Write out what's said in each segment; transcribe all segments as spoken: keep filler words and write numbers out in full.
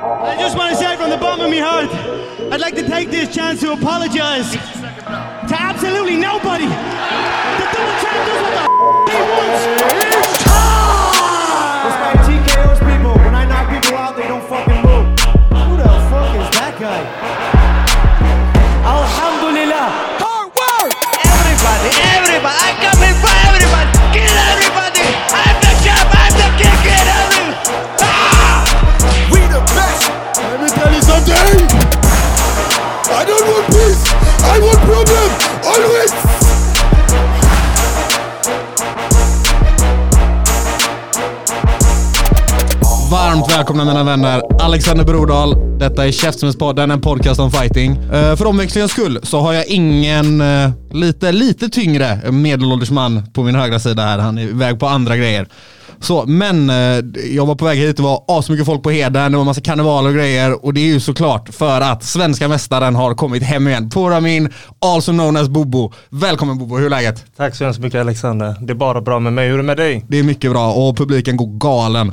I just want to say from the bottom of my heart, I'd like to take this chance to apologize to absolutely nobody. The double champ does what the f*** he wants. It's time! This guy T K Os people. When I knock people out, they don't fucking move. Who the fuck is that guy? Alhamdulillah. Hard work! Everybody, everybody, I'm coming for everybody. Kill everybody. I'm the champ, I'm the king, kill everybody. Ah! We the best. Let me tell you something. I don't want peace. I want problem. Always. Varmt välkomna mina vänner, Alexander Brodal. Detta är Käftsmällspodden, en podcast om fighting. uh, För omväxlingens skull så har jag ingen uh, lite, lite tyngre medelålders man på min högra sida här. Han är iväg på andra grejer. Så, men uh, jag var på väg hit, det var asmycket folk på Heden, det var massa karnevaler och grejer. Och det är ju såklart för att svenska mästaren har kommit hem igen. Poramin, also known as Bobo. Välkommen Bobo, hur är läget? Tack så hemskt mycket Alexander, det är bara bra med mig, hur är det med dig? Det är mycket bra och publiken går galen.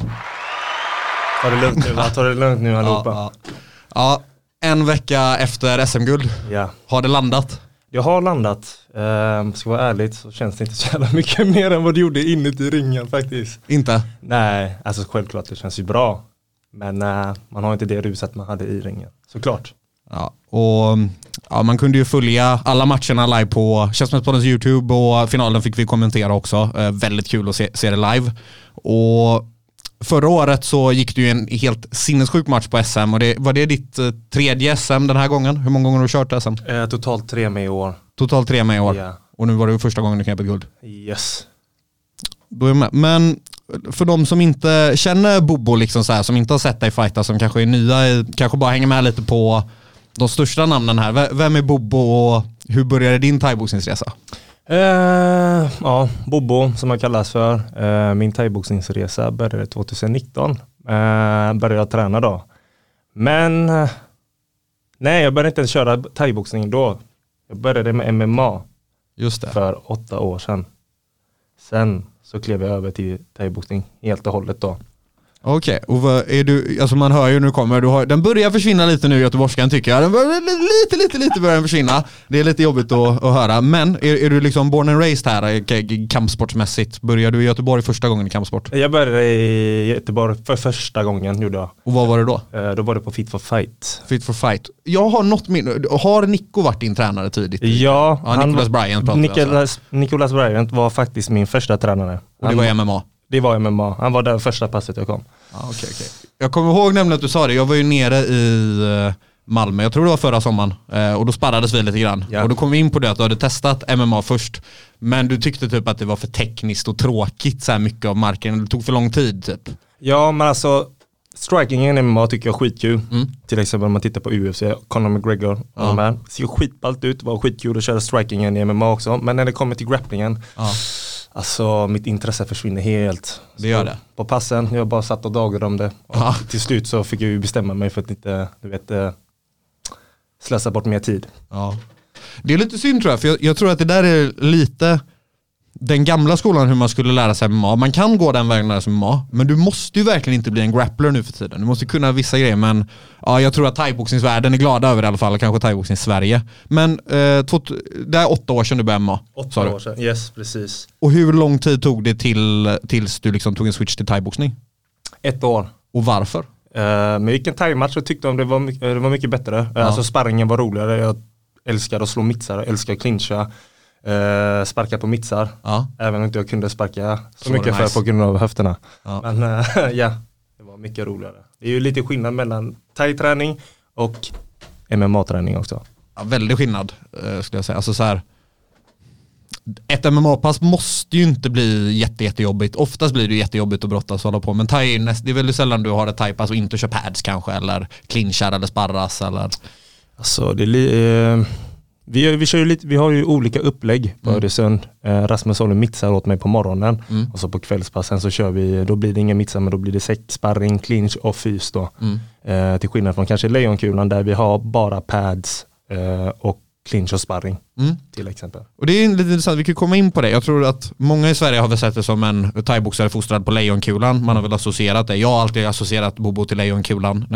Ta det lugnt nu, va? Ta det lugnt nu allihopa. Ja, ja. ja, en vecka efter S M-guld. Ja. Har det landat? Jag har landat. Uh, ska vara ärligt så känns det inte så jävla mycket mer än vad det gjorde inuti ringen faktiskt. Inte? Nej, alltså självklart det känns ju bra. Men uh, man har inte det ruset man hade i ringen, såklart. Ja, och ja, man kunde ju följa alla matcherna live på Käftsmällspoddens YouTube och finalen fick vi kommentera också. Uh, väldigt kul att se, se det live. Och förra året så gick det ju en helt sinnessjuk match på S M och det, var det ditt uh, tredje S M den här gången? Hur många gånger har du kört S M? Uh, totalt tre med i år. Totalt tre med i år? Yeah. Och nu var det första gången du knep ett guld? Yes. Då är jag med. Men för de som inte känner Bobo liksom så här, som inte har sett dig fighta, som kanske är nya, kanske bara hänger med lite på de största namnen här. Vem är Bobo och hur började din thaiboxningsresa? Uh, ja, Bobo som jag kallas för. Uh, min thaiboxningsresa började tjugonitton. Uh, började jag träna då. Men uh, nej, jag började inte ens köra thaiboxning då. Jag började med M M A. Just det. För åtta år sedan. Sen så klev jag över till thaiboxning helt och hållet då. Okej, okay. Och vad är du, alltså man hör ju nu kommer, du har, den börjar försvinna lite nu, göteborgskan tycker jag. Den börjar lite, lite, lite börjar försvinna. Det är lite jobbigt att, att höra. Men är, är du liksom born and raised här, kampsportsmässigt? Började du i Göteborg första gången i kampsport? Jag började i Göteborg för första gången, gjorde jag. Och vad var det då? Då var det på Fit for Fight. Fit for Fight. Jag har något min, har Nico varit din tränare tidigt? Ja, ja Nicholas Bryant pratar Nicholas, alltså. Nicholas Bryant var faktiskt min första tränare. Och det var M M A? Det var M M A. Han var där första passet jag kom. Ah, okay, okay. Jag kommer ihåg nämligen att du sa det. Jag var ju nere i Malmö. Jag tror det var förra sommaren. Och då sparrades vi lite grann. Ja. Och då kom vi in på det att du hade testat M M A först. Men du tyckte typ att det var för tekniskt och tråkigt så här mycket av marken. Det tog för lång tid typ. Ja, men alltså strikingen i M M A tycker jag är skitkul. Mm. Till exempel om man tittar på U F C, Conor McGregor. Ja. De här. Ser skitballt ut. Det var skitkul att köra strikingen i M M A också. Men när det kommer till grapplingen... Ja. Alltså mitt intresse försvinner helt. Det gör det. På passen, jag bara satt och dagade om det. Och ja. Till slut så fick jag ju bestämma mig för att inte, du vet, slösa bort mer tid. Ja. Det är lite synd tror jag, för jag, jag tror att det där är lite den gamla skolan hur man skulle lära sig M M A. Man kan gå den vägen lära sig M M A, men du måste ju verkligen inte bli en grappler nu för tiden. Du måste kunna vissa grejer, men ja, jag tror att thaiboxningsvärlden är glada över det i alla fall, kanske thaiboxning Sverige. Men eh, två, det är åtta år sedan du började M M A. Åtta år sedan, yes, precis. Och hur lång tid tog det till tills du liksom tog en switch till thaiboxning? Ett år. Och varför? Uh, men vilken thaimatch jag tyckte om det var, mycket, det var mycket bättre. Ja. Alltså sparringen var roligare, jag älskar att slå mitsar, jag älskar att clincha. Uh, sparka på mittsar. Ja. Även om inte jag kunde sparka så, så mycket nice. För på grund av höfterna. Ja. Men uh, ja, det var mycket roligare. Det är ju lite skillnad mellan thai-träning och M M A-träning också. Ja, väldigt skillnad uh, skulle jag säga. Alltså så här, ett M M A-pass måste ju inte bli jätte, jättejobbigt. Oftast blir det jättejobbigt att brottas och hålla på. Men thai, det är väldigt sällan du har ett thai-pass och inte kör pads kanske. Eller clinchar eller sparras. Eller... Alltså det är li- uh... Vi, vi, kör ju lite, vi har ju olika upplägg på mm. Öresund. Eh, Rasmus håller mitsar åt mig på morgonen. Mm. Och så på kvällspassen så kör vi, då blir det ingen mitsar men då blir det sex, sparring, clinch och fys då. Mm. Eh, till skillnad från kanske Lejonkulan där vi har bara pads eh, och clinch och sparring mm. till exempel. Och det är lite intressant, vi kan komma in på det. Jag tror att många i Sverige har väl sett det som en thaiboxare fostrad på lejonkulan. Man har väl associerat det. Jag har alltid associerat Bobo till lejonkulan.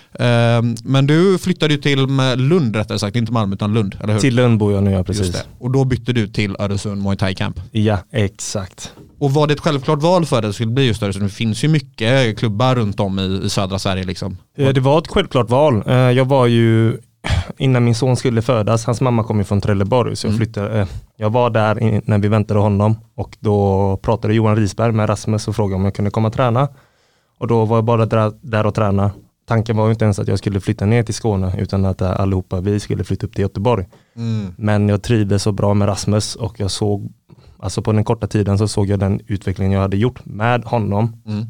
Uh, men du flyttade ju till Lund rättare sagt, inte Malmö utan Lund, eller hur? Till Lund bor jag nu, ja, precis. Just det. Och då bytte du till Öresund Muay Thai Camp. Ja, exakt. Och var det ett självklart val för det att det skulle bli just Öresund? Det finns ju mycket klubbar runt om i, i södra Sverige liksom. Det var ett självklart val. Jag var ju, innan min son skulle födas, hans mamma kom ju från Trelleborg, så jag flyttade. Jag var där när vi väntade honom och då pratade Johan Risberg med Rasmus och frågade om jag kunde komma och träna. Och då var jag bara där, där och träna. Tanken var ju inte ens att jag skulle flytta ner till Skåne utan att allihopa vi skulle flytta upp till Göteborg. Mm. Men jag trivdes så bra med Rasmus och jag såg, alltså på den korta tiden så såg jag den utvecklingen jag hade gjort med honom. Mm.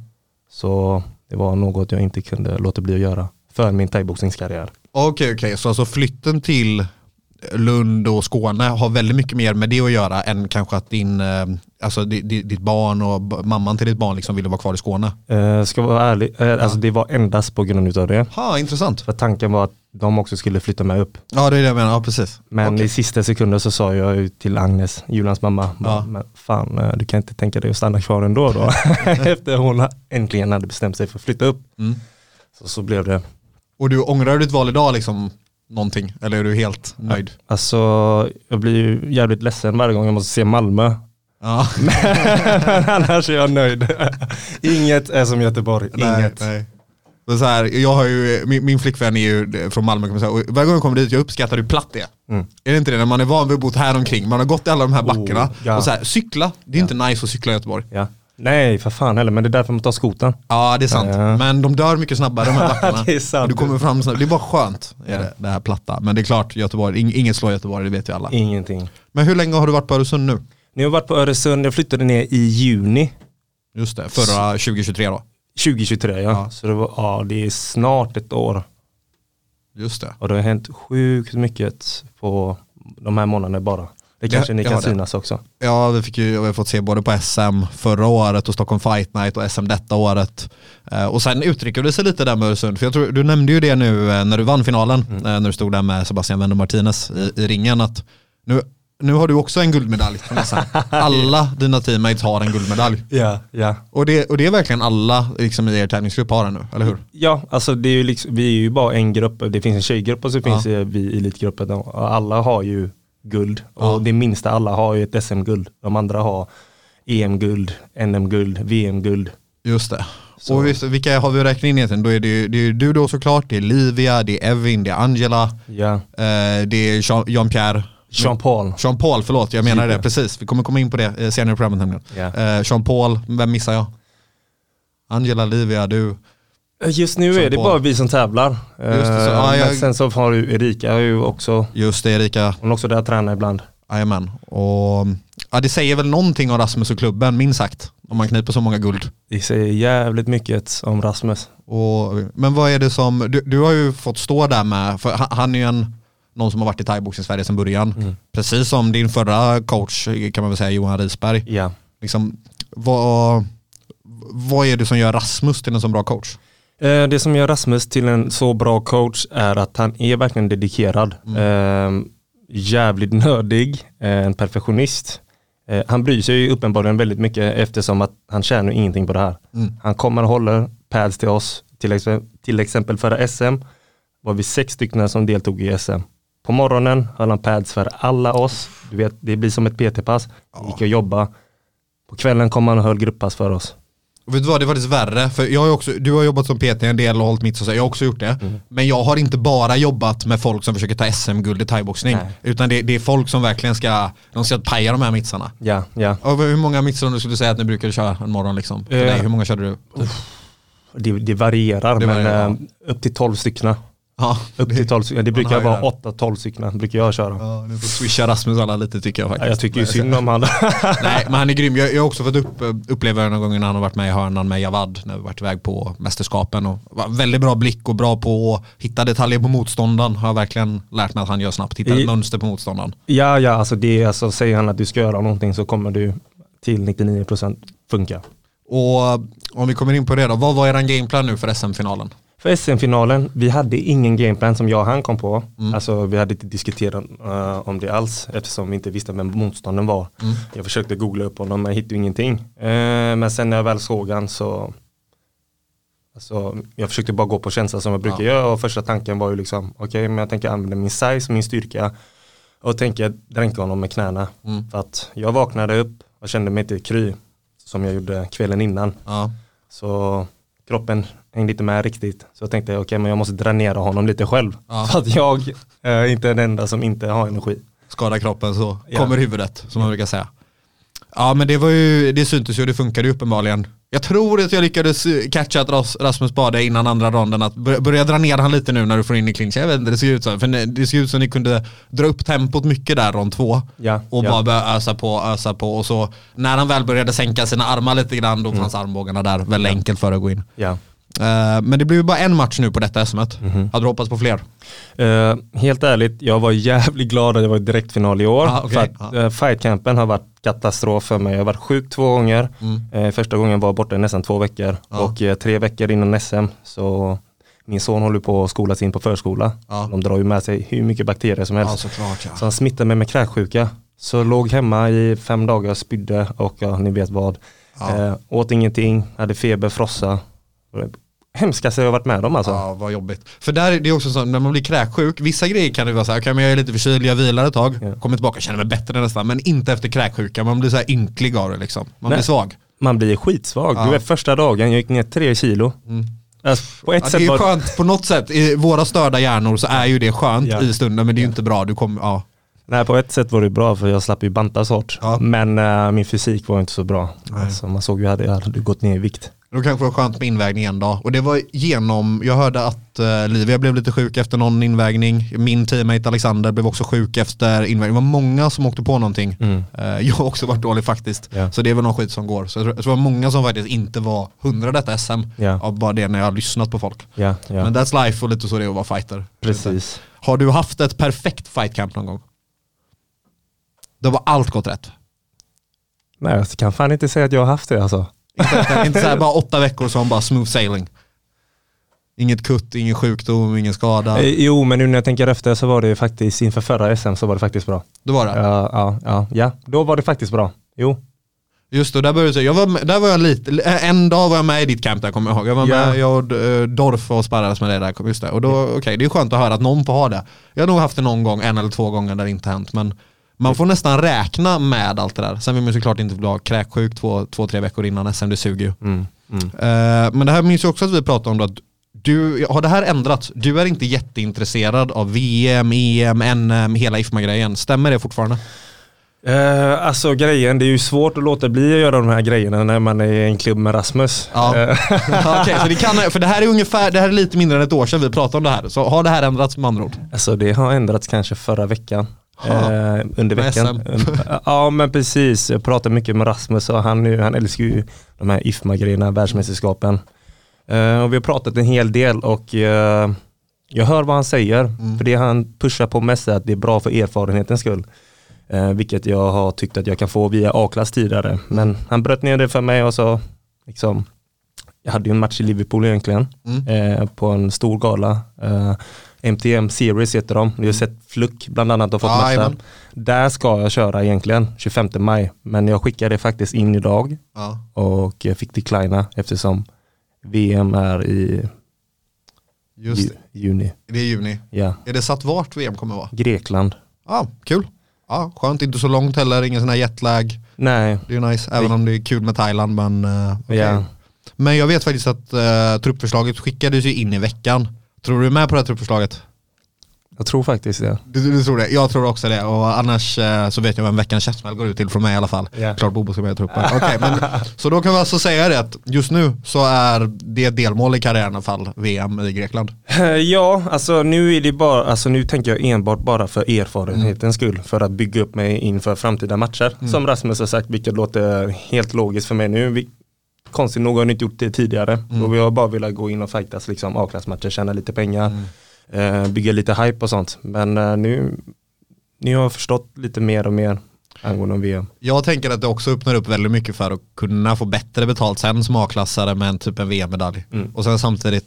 Så det var något jag inte kunde låta bli att göra för min thaiboxningskarriär. Okej, okay, okej. Okay. Så alltså flytten till Lund och Skåne har väldigt mycket mer med det att göra än kanske att din, alltså ditt barn och mamman till ditt barn liksom ville vara kvar i Skåne? Uh, ska vara ärlig, uh, ja. Alltså det var endast på grund av det. Ja, intressant. För tanken var att de också skulle flytta med upp. Ja, det är det jag menar, ja precis. Men okay. i sista sekunden så sa jag till Agnes, Julans mamma, ja. men fan, du kan inte tänka dig att stanna kvar ändå då. Efter hon äntligen hade bestämt sig för att flytta upp. Mm. Så, så blev det. Och du ångrar ditt val idag liksom någonting? Eller är du helt nöjd? Alltså, jag blir ju jävligt ledsen varje gång jag måste se Malmö. Ja. Men annars är jag nöjd. Inget är som Göteborg. Nej, Inget. Nej. Så här, jag har ju, min, min flickvän är ju från Malmö kan man säga, och varje gång jag kommer dit jag uppskattar hur platt det är. Mm. Är det inte det när man är van vid att bo här omkring? Man har gått i alla de här backarna. Oh, ja. Och så här, cykla, det är ja. inte nice att cykla i Göteborg. Ja. Nej, för fan heller, men det är därför man tar skoten. Ja, det är sant. Ja. Men de dör mycket snabbare de här backarna. Det är sant. Du kommer fram snabbt. Det är bara skönt, ja. det, det här platta. Men det är klart, Göteborg, inget slår Göteborg, det vet ju alla. Ingenting. Men hur länge har du varit på Öresund nu? Nu har jag varit på Öresund, jag flyttade ner i juni. Just det, förra tjugohundratjugotre då? tjugohundratjugotre, ja. ja. Så det var, ja, det är snart ett år. Just det. Och det har hänt sjukt mycket på de här månaderna bara. Det kanske ja, ni kan ja, synas också. Ja, vi fick ju vi har fått se både på S M förra året och Stockholm Fight Night och S M detta året. Uh, och sen uttrycker du sig lite där med Öresund. För jag tror, du nämnde ju det nu uh, när du vann finalen, mm. uh, när du stod där med Sebastian Wendo Martinez i, i ringen. Att nu, nu har du också en guldmedalj. Alla dina teammates har en guldmedalj. Ja, ja. Och det, och det är verkligen alla liksom, i er tävlingsgrupp har den nu, eller hur? Ja, alltså det är ju liksom, vi är ju bara en grupp. Det finns en tjejgrupp och så finns ja. vi i elitgruppen. Och alla har ju guld. Och ja. det minsta alla har ju ett S M-guld. De andra har E M-guld, N M-guld, V M-guld. Just det. Så. Och visst, vilka har vi räknat in egentligen? Då är det, ju, det är du då såklart, det är Livia, det är Evin, det är Angela, ja. eh, det är Jean, Jean-Pierre. Jean-Paul. Jean-Paul, förlåt, jag menar det, precis. Vi kommer komma in på det eh, senare i programmet. Ja. Eh, Jean-Paul, vem missar jag? Angela, Livia, du. Just nu är det bara vi som tävlar. Just det, så, ja, jag... Men sen så har du Erika ju också. Just det, Erika. Hon är också där att träna ibland. Jajamän. Och ja, det säger väl någonting om Rasmus och klubben, minst sagt. Om man kniper så många guld. Det säger jävligt mycket om Rasmus. Och, men vad är det som, du, du har ju fått stå där med, för han, han är ju en, någon som har varit i thaiboxning i Sverige sedan början. Mm. Precis som din förra coach kan man väl säga, Johan Risberg. Ja. Liksom, vad, vad är det som gör Rasmus till en så bra coach? Det som gör Rasmus till en så bra coach är att han är verkligen dedikerad. Mm. Eh, jävligt nördig, en perfektionist. Eh, han bryr sig ju uppenbarligen väldigt mycket eftersom att han tjänar ingenting på det här. Mm. Han kommer och håller pads till oss. Till exempel, till exempel förra S M var vi sex stycken som deltog i S M. På morgonen höll han pads för alla oss. Du vet, det blir som ett P T-pass. Vi gick och jobba. På kvällen kom han och höll grupppass för oss. Och vet du vad, det var faktiskt värre. För jag har också, du har jobbat som P T en del och hållit mitt så jag har också gjort det. Mm. Men jag har inte bara jobbat med folk som försöker ta S M-guld i thaiboxning. Utan det, det är folk som verkligen ska, de ska paja de här mitsarna. Ja, ja. Och hur många mitsar du skulle säga att ni brukar köra en morgon liksom? Uh, Nej, hur många körde du? Det, det varierar, det men varierar. upp till tolv stycken. Ja, upp till tolv stycken. Det brukar vara åtta tolv stycken brukar jag köra. Ja, nu får swisha Rasmus alla lite tycker jag faktiskt. Ja, jag tycker ju synd om han. Nej, men han är grym. Jag, jag har också fått upp, uppleva någon gång när han har varit med i hörnan med Javad när vi varit iväg på mästerskapen. Och var väldigt bra blick och bra på att hitta detaljer på motståndaren. Har jag verkligen lärt mig att han gör snabbt. Hitta ett I, mönster på motståndaren. Ja, ja, alltså det är alltså, säger han att du ska göra någonting så kommer du till nittionio procent funka. Och om vi kommer in på det då, vad var er gameplan nu för S M-finalen? För S M-finalen, vi hade ingen gameplan som jag och han kom på. Mm. Alltså vi hade inte diskuterat uh, om det alls eftersom vi inte visste vem motstånden var. Mm. Jag försökte googla upp honom men hittade ingenting. Uh, men sen när jag väl såg han så alltså, jag försökte bara gå på känsla som jag brukar ja. göra och första tanken var ju liksom okej okay, men jag tänker använda min size, min styrka och tänker dränka honom med knäna. Mm. För att jag vaknade upp och kände mig inte kry som jag gjorde kvällen innan. Ja. Så kroppen hängde inte med riktigt. Så jag tänkte okej okay, men jag måste dränera honom lite själv. Ja. Så att jag äh, inte är den enda som inte har energi. Skada kroppen så ja. kommer huvudet som man brukar säga. Ja men det var ju, det syntes ju och det funkade ju uppenbarligen. Jag tror att jag lyckades catcha att Rasmus Bade innan andra ronden att börja dra ner han lite nu när du får in i clinch. Jag vet inte, det ser ut så. För det ser ut som att ni kunde dra upp tempot mycket där rond två. Ja, och ja. bara börja ösa på, ösa på. Och så när han väl började sänka sina armar lite grann, då mm. fanns armbågarna där. Väldigt ja. enkelt för att gå in. Ja. Uh, men det blir ju bara en match nu på detta S M-et. Mm-hmm. Hade du hoppats på fler? Uh, helt ärligt, jag var jävligt glad att det var direktfinal i år. Ah, okay. För att uh, fightcampen har varit katastrof för mig. Jag har varit sjuk två gånger. Mm. Uh, första gången var borta nästan två veckor. Ah. Och uh, tre veckor innan S M. Så min son håller på att skolas in på förskola. Ah. De drar ju med sig hur mycket bakterier som helst. Ah, såklart, ja. Så han smittade mig med kräksjuka. Så låg hemma i fem dagar, spydde och ja, ni vet vad. Ah. Uh, åt ingenting, hade feber, frossa. Hemskaste jag har varit med om alltså. Ja, vad jobbigt. För där är det också så när man blir kräksjuk, vissa grejer kan det vara så här, okej okay, men jag är lite förkyld, jag vilar ett tag, ja. kommer tillbaka och känner mig bättre nästan, men inte efter kräksjuka, man blir så här ynklig av det liksom. Man Nej. blir svag. Man blir skitsvag. Ja. Du vet första dagen, jag gick ner tre kilo. Mm. Alltså, på ett ja, sätt det är var... skönt, på något sätt, i våra störda hjärnor så är ju det skönt ja. i stunden, men det är ju inte bra. Du kommer, ja. Nej, på ett sätt var det bra för jag slapp ju bantas hårt. Ja. Men uh, min fysik var inte så bra. Alltså, man såg ju att jag hade gått ner i vikt. Det kanske var skönt med invägning en dag. Och det var genom, jag hörde att uh, Livia blev lite sjuk efter någon invägning. Min teammate Alexander blev också sjuk efter invägning. Det var många som åkte på någonting. Mm. Uh, jag har också varit dålig faktiskt. Ja. Så det är väl någon skit som går. Så jag tror, jag tror det var många som faktiskt inte var hundra detta S M. Ja. Av bara det när jag har lyssnat på folk. Ja, ja. Men that's life och lite så det är att vara fighter. Precis. Har du haft ett perfekt fightcamp någon gång? Det var allt gått rätt. Nej, jag kan fan inte säga att jag har haft det alltså. Inte, inte så här bara åtta veckor som bara smooth sailing. Inget kutt, ingen sjukdom, ingen skada. Eh, jo, men nu när jag tänker efter så var det faktiskt inför förra S M så var det faktiskt bra. Då var det? Ja, ja, ja, ja. Då var det faktiskt bra. Jo. Just det, där började jag, jag var med, där var jag lite, en dag var jag med i ditt camp där, kommer jag ihåg. Jag var yeah. med, jag och uh, Dorf och sparrades med det där, just det. Och då, yeah. okej, okay, det är skönt att höra att någon får ha det. Jag har nog haft det någon gång, en eller två gånger där det inte hänt, men man får nästan räkna med allt det där. Sen vill man såklart inte bli kräksjuk två, två, tre veckor innan S M, det suger ju. Mm. Mm. Uh, men det här minns jag också att vi pratade om då, att du, har det här ändrats? Du är inte jätteintresserad av V M, E M, N M, hela I F M A-grejen. Stämmer det fortfarande? Uh, alltså grejen, det är ju svårt att låta bli att göra de här grejerna när man är i en klubb med Rasmus. Ja. Uh. okay, så det kan, för det här är ungefär, det här är lite mindre än ett år sedan vi pratade om det här. Så har det här ändrats med andra ord? Alltså det har ändrats kanske förra veckan. Uh, under veckan. Ja men precis, jag pratar mycket med Rasmus och han, nu, han älskar ju de här I F M A-grejerna, världsmästerskapen. Uh, och vi har pratat en hel del och uh, jag hör vad han säger. Mm. För det han pushar på mest är att det är bra för erfarenhetens skull. Uh, vilket jag har tyckt att jag kan få via A-klass tidigare. Men han bröt ner det för mig och så liksom, jag hade ju en match i Liverpool egentligen. Mm. Uh, på en stor gala. Uh, M T M Series heter de. Vi har sett Fluck bland annat och fått ah, matcha. Där ska jag köra egentligen tjugofemte maj. Men jag skickade faktiskt in idag. Ah. Och fick declina eftersom V M är i Just ju, juni. Det är juni. Ja. Är det satt vart V M kommer vara? Grekland. Ja, ah, kul. Ja, skönt. Inte så långt heller. Ingen sån här jetlag. Nej. Det är nice. Även det... om det är kul med Thailand. Men, uh, okay. ja. men jag vet faktiskt att uh, truppförslaget skickades ju in i veckan. Tror du är med på det här truppförslaget? Jag tror faktiskt det. Du, du tror det? Jag tror också det. Och annars eh, så vet jag vem veckans käftsmäll går ut till från mig i alla fall. Yeah. Klart Bobo ska med i truppen. Okay, men, så då kan vi alltså säga det att just nu så är det delmål i karriären i alla fall V M i Grekland. Ja, alltså nu är det bara, alltså nu tänker jag enbart bara för erfarenhetens mm. skull. För att bygga upp mig inför framtida matcher. Mm. Som Rasmus har sagt, vilket låter helt logiskt för mig nu. Vi, konstigt nog har ni inte gjort det tidigare. Mm. Och vi har bara velat gå in och fightas liksom A-klassmatcher, tjäna lite pengar. Mm. Uh, bygga lite hype och sånt. Men uh, nu, nu har jag förstått lite mer och mer angående V M. Jag tänker att det också öppnar upp väldigt mycket för att kunna få bättre betalt sen som A-klassare med en typ en V M-medalj. Mm. Och sen samtidigt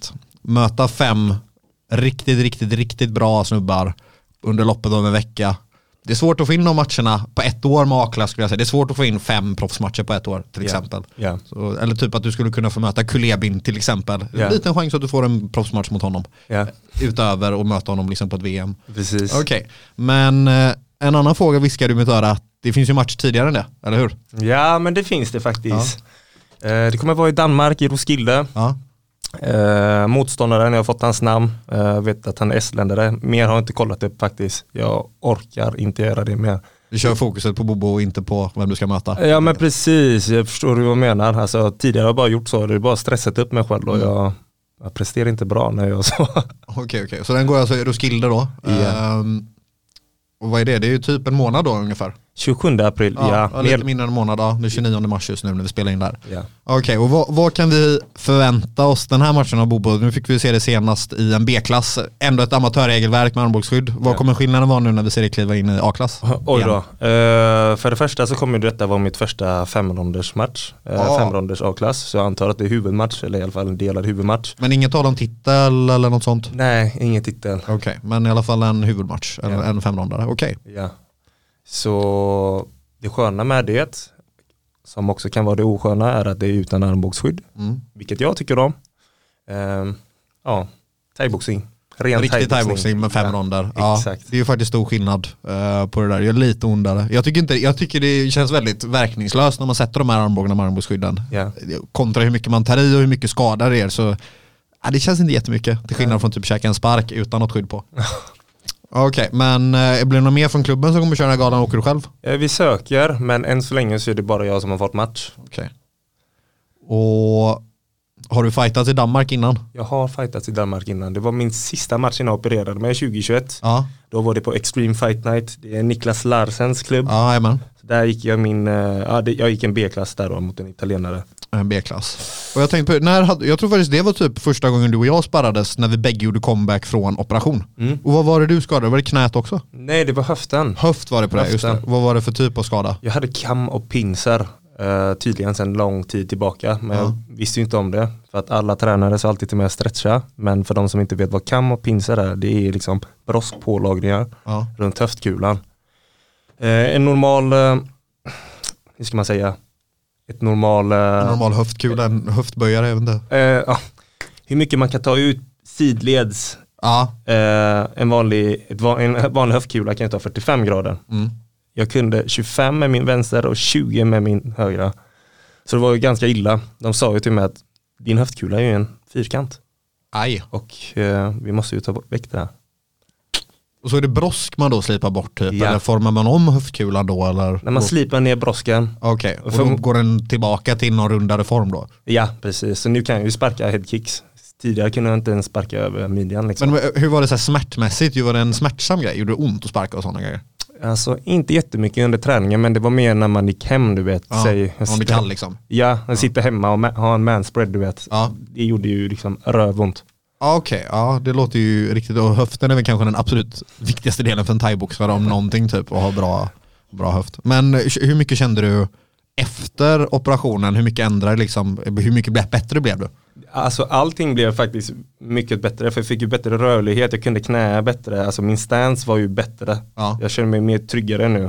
möta fem riktigt, riktigt, riktigt bra snubbar under loppet av en vecka. Det är svårt att få in de matcherna på ett år med A-klass skulle jag säga. Det är svårt att få in fem proffsmatcher på ett år till yeah. exempel. Yeah. Så, eller typ att du skulle kunna få möta Kulebin till exempel. Yeah. En liten chans att du får en proffsmatch mot honom. Yeah. Utöver och möta honom liksom på ett V M. Precis. Okej, okay. Men eh, en annan fråga viskar du mitt öra att det finns ju match tidigare än det, eller hur? Ja, men det finns det faktiskt. Ja. Eh, det kommer vara i Danmark, i Roskilde. Ja. Eh, motståndaren, jag har fått hans namn. Jag eh, vet att han är estländare. Mer har jag inte kollat upp faktiskt. Jag orkar inte göra det mer. Du kör fokuset på Bobo och inte på vem du ska möta. Ja, men precis. Jag förstår vad du menar. Alltså, tidigare har jag bara gjort så. Det är bara stressat upp mig själv och mm. jag, jag presterar inte bra när jag så. Okej, okay, okej. Okay. Så den går alltså i Roskilde då. Yeah. Um, och vad är det? Det är ju typ en månad då ungefär. tjugosjunde april, ja. ja lite mindre än en månad, ja. Det är tjugonionde mars just nu när vi spelar in där. Ja. Okej, okay, och vad, vad kan vi förvänta oss den här matchen av Bobo? Nu fick vi se det senast i en B-klass. Ändå ett amatörregelverk med armbågsskydd. Vad ja. kommer skillnaden vara nu när vi ser det kliva in i A-klass? Oj då. Uh, för det första så kommer detta vara mitt första femronders match. Uh, ja. Femronders A-klass. Så jag antar att det är huvudmatch, eller i alla fall en delad huvudmatch. Men inget tal om titel eller något sånt? Nej, ingen titel. Okej, okay, men i alla fall en huvudmatch. Ja. En, en femrondare, okej. Okay. Ja. Så det sköna med det, som också kan vara det osköna, är att det är utan armbågsskydd. Mm. Vilket jag tycker om. Um, ja, thaiboxing. Ren Riktig thaiboxing med fem ja, ronder. Ja, exakt. Det är ju faktiskt stor skillnad uh, på det där. Jag är lite ondare. Jag tycker, inte, jag tycker det känns väldigt verkningslöst när man sätter de här armbågarna med armbågsskydden. Yeah. Kontra hur mycket man tar i och hur mycket skadar det är. Så ja, det känns inte jättemycket. Till skillnad yeah. från typ käka en spark utan något skydd på. Okej, okay, men eh, blir det något mer från klubben som kommer köra den här galan? Åker du själv? Eh, vi söker, men än så länge så är det bara jag som har fått match. Okej. Okay. Och har du fightat i Danmark innan? Jag har fightat i Danmark innan. Det var min sista match innan jag opererade mig tjugohundratjugoett. Ja. Då var det på Extreme Fight Night. Det är Niklas Larsens klubb. Ja, amen. Så där gick jag min, eh, ja, det, jag gick en B-klass där då mot en italienare. En B-klass. Och jag tänkte på, när hade, jag tror faktiskt det var typ första gången du och jag sparrades när vi bägge gjorde comeback från operation. Mm. Och vad var det du skadade? Var det knät också? Nej, det var höften. Höft var det på höften. Det, just det. Vad var det för typ av skada? Jag hade kam och pinser. Uh, tydligen sedan lång tid tillbaka, men ja. jag visste ju inte om det, för att alla tränare sa alltid till mig att stretcha, men för de som inte vet vad kam och pinser är, det är liksom broskpålagringar ja. runt höftkulan. Uh, en normal uh, hur ska man säga ett normal uh, en normal höftkula, en höftböjare, jag vet inte. Uh, uh, hur mycket man kan ta ut sidleds ja. uh, en vanlig ett van, en vanlig höftkula kan ju ta fyrtiofem grader. Mm. Jag kunde tjugofem med min vänster och tjugo med min högra. Så det var ju ganska illa. De sa ju till mig att din höftkula är ju en fyrkant. Aj. Och eh, vi måste ju ta väck det här. Och så är det brosk man då slipar bort typ? Ja. Eller formar man om höftkulan då? Eller? När man slipar ner brosken. Okej, okay. Och för, då går den tillbaka till någon rundare form då? Ja, precis. Så nu kan jag ju sparka headkicks. Tidigare kunde jag inte ens sparka över midjan. Liksom. Men hur var det så här smärtmässigt? Var det en smärtsam grej? Gjorde det ont att sparka och sådana grejer? Alltså inte jättemycket under träningen, men det var mer när man gick hem, du vet. Ja, säg, om det kall liksom. Ja, jag ja. sitter hemma och ma- har en manspread, du vet. Ja. Det gjorde ju liksom rövont. Ja, okej. Okay. Ja, det låter ju riktigt. Och höften är väl kanske den absolut viktigaste delen för en thaiboxare om någonting typ, och ha bra, bra höft. Men hur mycket kände du efter operationen? Hur mycket ändrade liksom, hur mycket bättre blev du? Alltså allting blev faktiskt mycket bättre, för jag fick ju bättre rörlighet, jag kunde knä bättre, alltså min stance var ju bättre. Ja. Jag känner mig mer tryggare nu.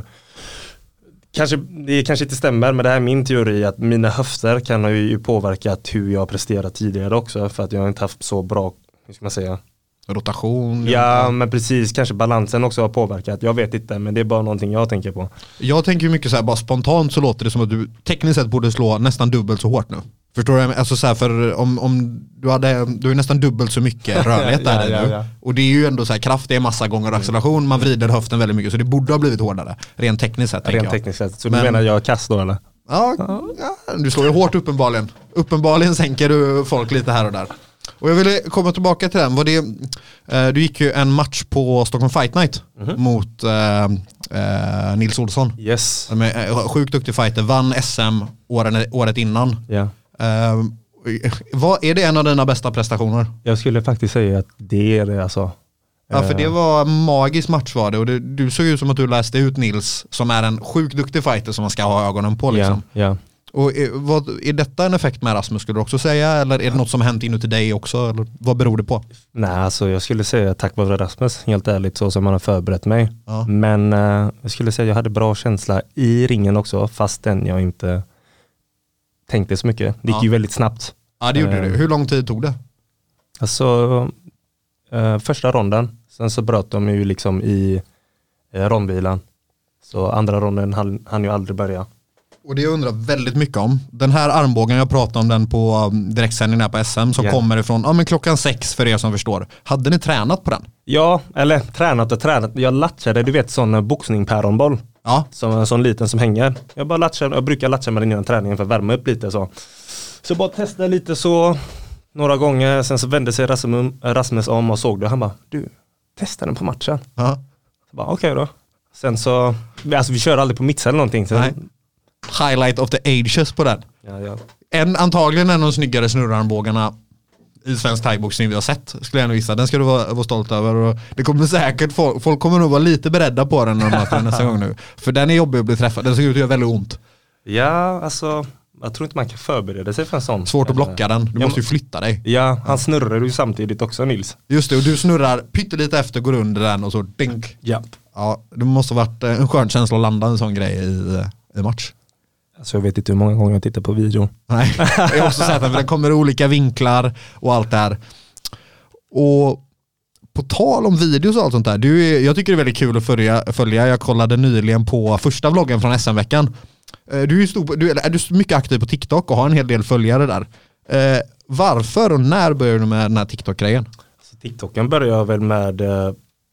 Kanske, det kanske inte stämmer, men det här är min teori att mina höfter kan ha ju påverkat hur jag presterat tidigare också, för att jag inte haft så bra, hur ska man säga, rotation. Ja, ja, men precis, kanske balansen också har påverkat. Jag vet inte, men det är bara någonting jag tänker på. Jag tänker mycket så här, bara spontant så låter det som att du tekniskt sett borde slå nästan dubbelt så hårt nu. Förstår du? Alltså så här, för om, om du hade, du är nästan dubbelt så mycket rörlighet där ja, ja, ja. nu. Och det är ju ändå så här, kraft är massa gånger acceleration, man vrider höften väldigt mycket, så det borde ha blivit hårdare. Rent tekniskt sett, Rent tekniskt sett. Så men, du menar jag är kass då eller? Ja, ja, du slår ju hårt uppenbarligen. Uppenbarligen sänker du folk lite här och där. Och jag ville komma tillbaka till den. Var det, eh, du gick ju en match på Stockholm Fight Night mm-hmm. mot eh, eh, Nils Olsson. Yes. Med, eh, sjukt duktig fighter, vann S M åren, året innan. Yeah. Eh, vad, är det en av dina bästa prestationer? Jag skulle faktiskt säga att det är det alltså. Ja, för det var en magisk match var det. Och det, du såg ut som att du läste ut Nils, som är en sjukt duktig fighter som man ska ha ögonen på liksom. Yeah, yeah. Och är, vad, är detta en effekt med Rasmus skulle du också säga? Eller är det något som har hänt inuti dig också? Eller vad beror det på? Nej, alltså jag skulle säga tack vare Rasmus, helt ärligt, så som man har förberett mig. Ja. Men uh, jag skulle säga att jag hade bra känsla i ringen också, fastän jag inte tänkte så mycket. Det gick ja. ju väldigt snabbt. Ja, det gjorde uh, det. Hur lång tid tog det? Alltså, uh, första ronden, sen så bröt de ju liksom i uh, rondbilen. Så andra ronden hann, hann ju aldrig börja. Och det jag undrar väldigt mycket om, den här armbågen, jag pratade om den på direktsändningen här på S M som yeah. kommer ifrån ja, men klockan sex för er som förstår. Hade ni tränat på den? Ja, eller tränat och tränat. Jag latchade, du vet, sån boxning päronboll. Ja. Som en sån liten som hänger. Jag bara latchade, jag brukar latcha med den innan träningen för att värma upp lite så. Så bara testa lite så några gånger, sen så vände sig Rasmus, Rasmus om och såg det. Han bara, du, testa den på matchen. Ja. Så bara, okej okay då. Sen så, alltså vi kör aldrig på mitt eller någonting. Så nej. Highlight of the ages på den. Ja, ja. En, antagligen en av de snyggare snurrarmbågarna i svensk thaiboxning vi har sett, skulle jag nog visa. Den ska du vara, vara stolt över. Och det kommer säkert, folk, folk kommer nog vara lite beredda på den när de möter den nästa gång nu. För den är jobbig att bli träffad. Den ser ut att göra väldigt ont. Ja, alltså jag tror inte man kan förbereda sig för en sån. Svårt att blocka den. Du ja, måste ju flytta dig. Ja, han snurrar ju samtidigt också, Nils. Just det, och du snurrar pyttelite efter, går under den och så dink. Ja. Ja, det måste ha varit en skön känsla att landa en sån grej i, i match. Alltså jag vet inte hur många gånger jag tittar på video. Nej, jag har också sett att det kommer olika vinklar och allt det här. Och på tal om videos och allt sånt där, du är, jag tycker det är väldigt kul att följa, följa. Jag kollade nyligen på första vloggen från S M-veckan. Du är, stor, du, är du mycket aktiv på TikTok och har en hel del följare där. Eh, varför och när började du med den här TikTok-grejen? Alltså, TikToken började jag väl med eh,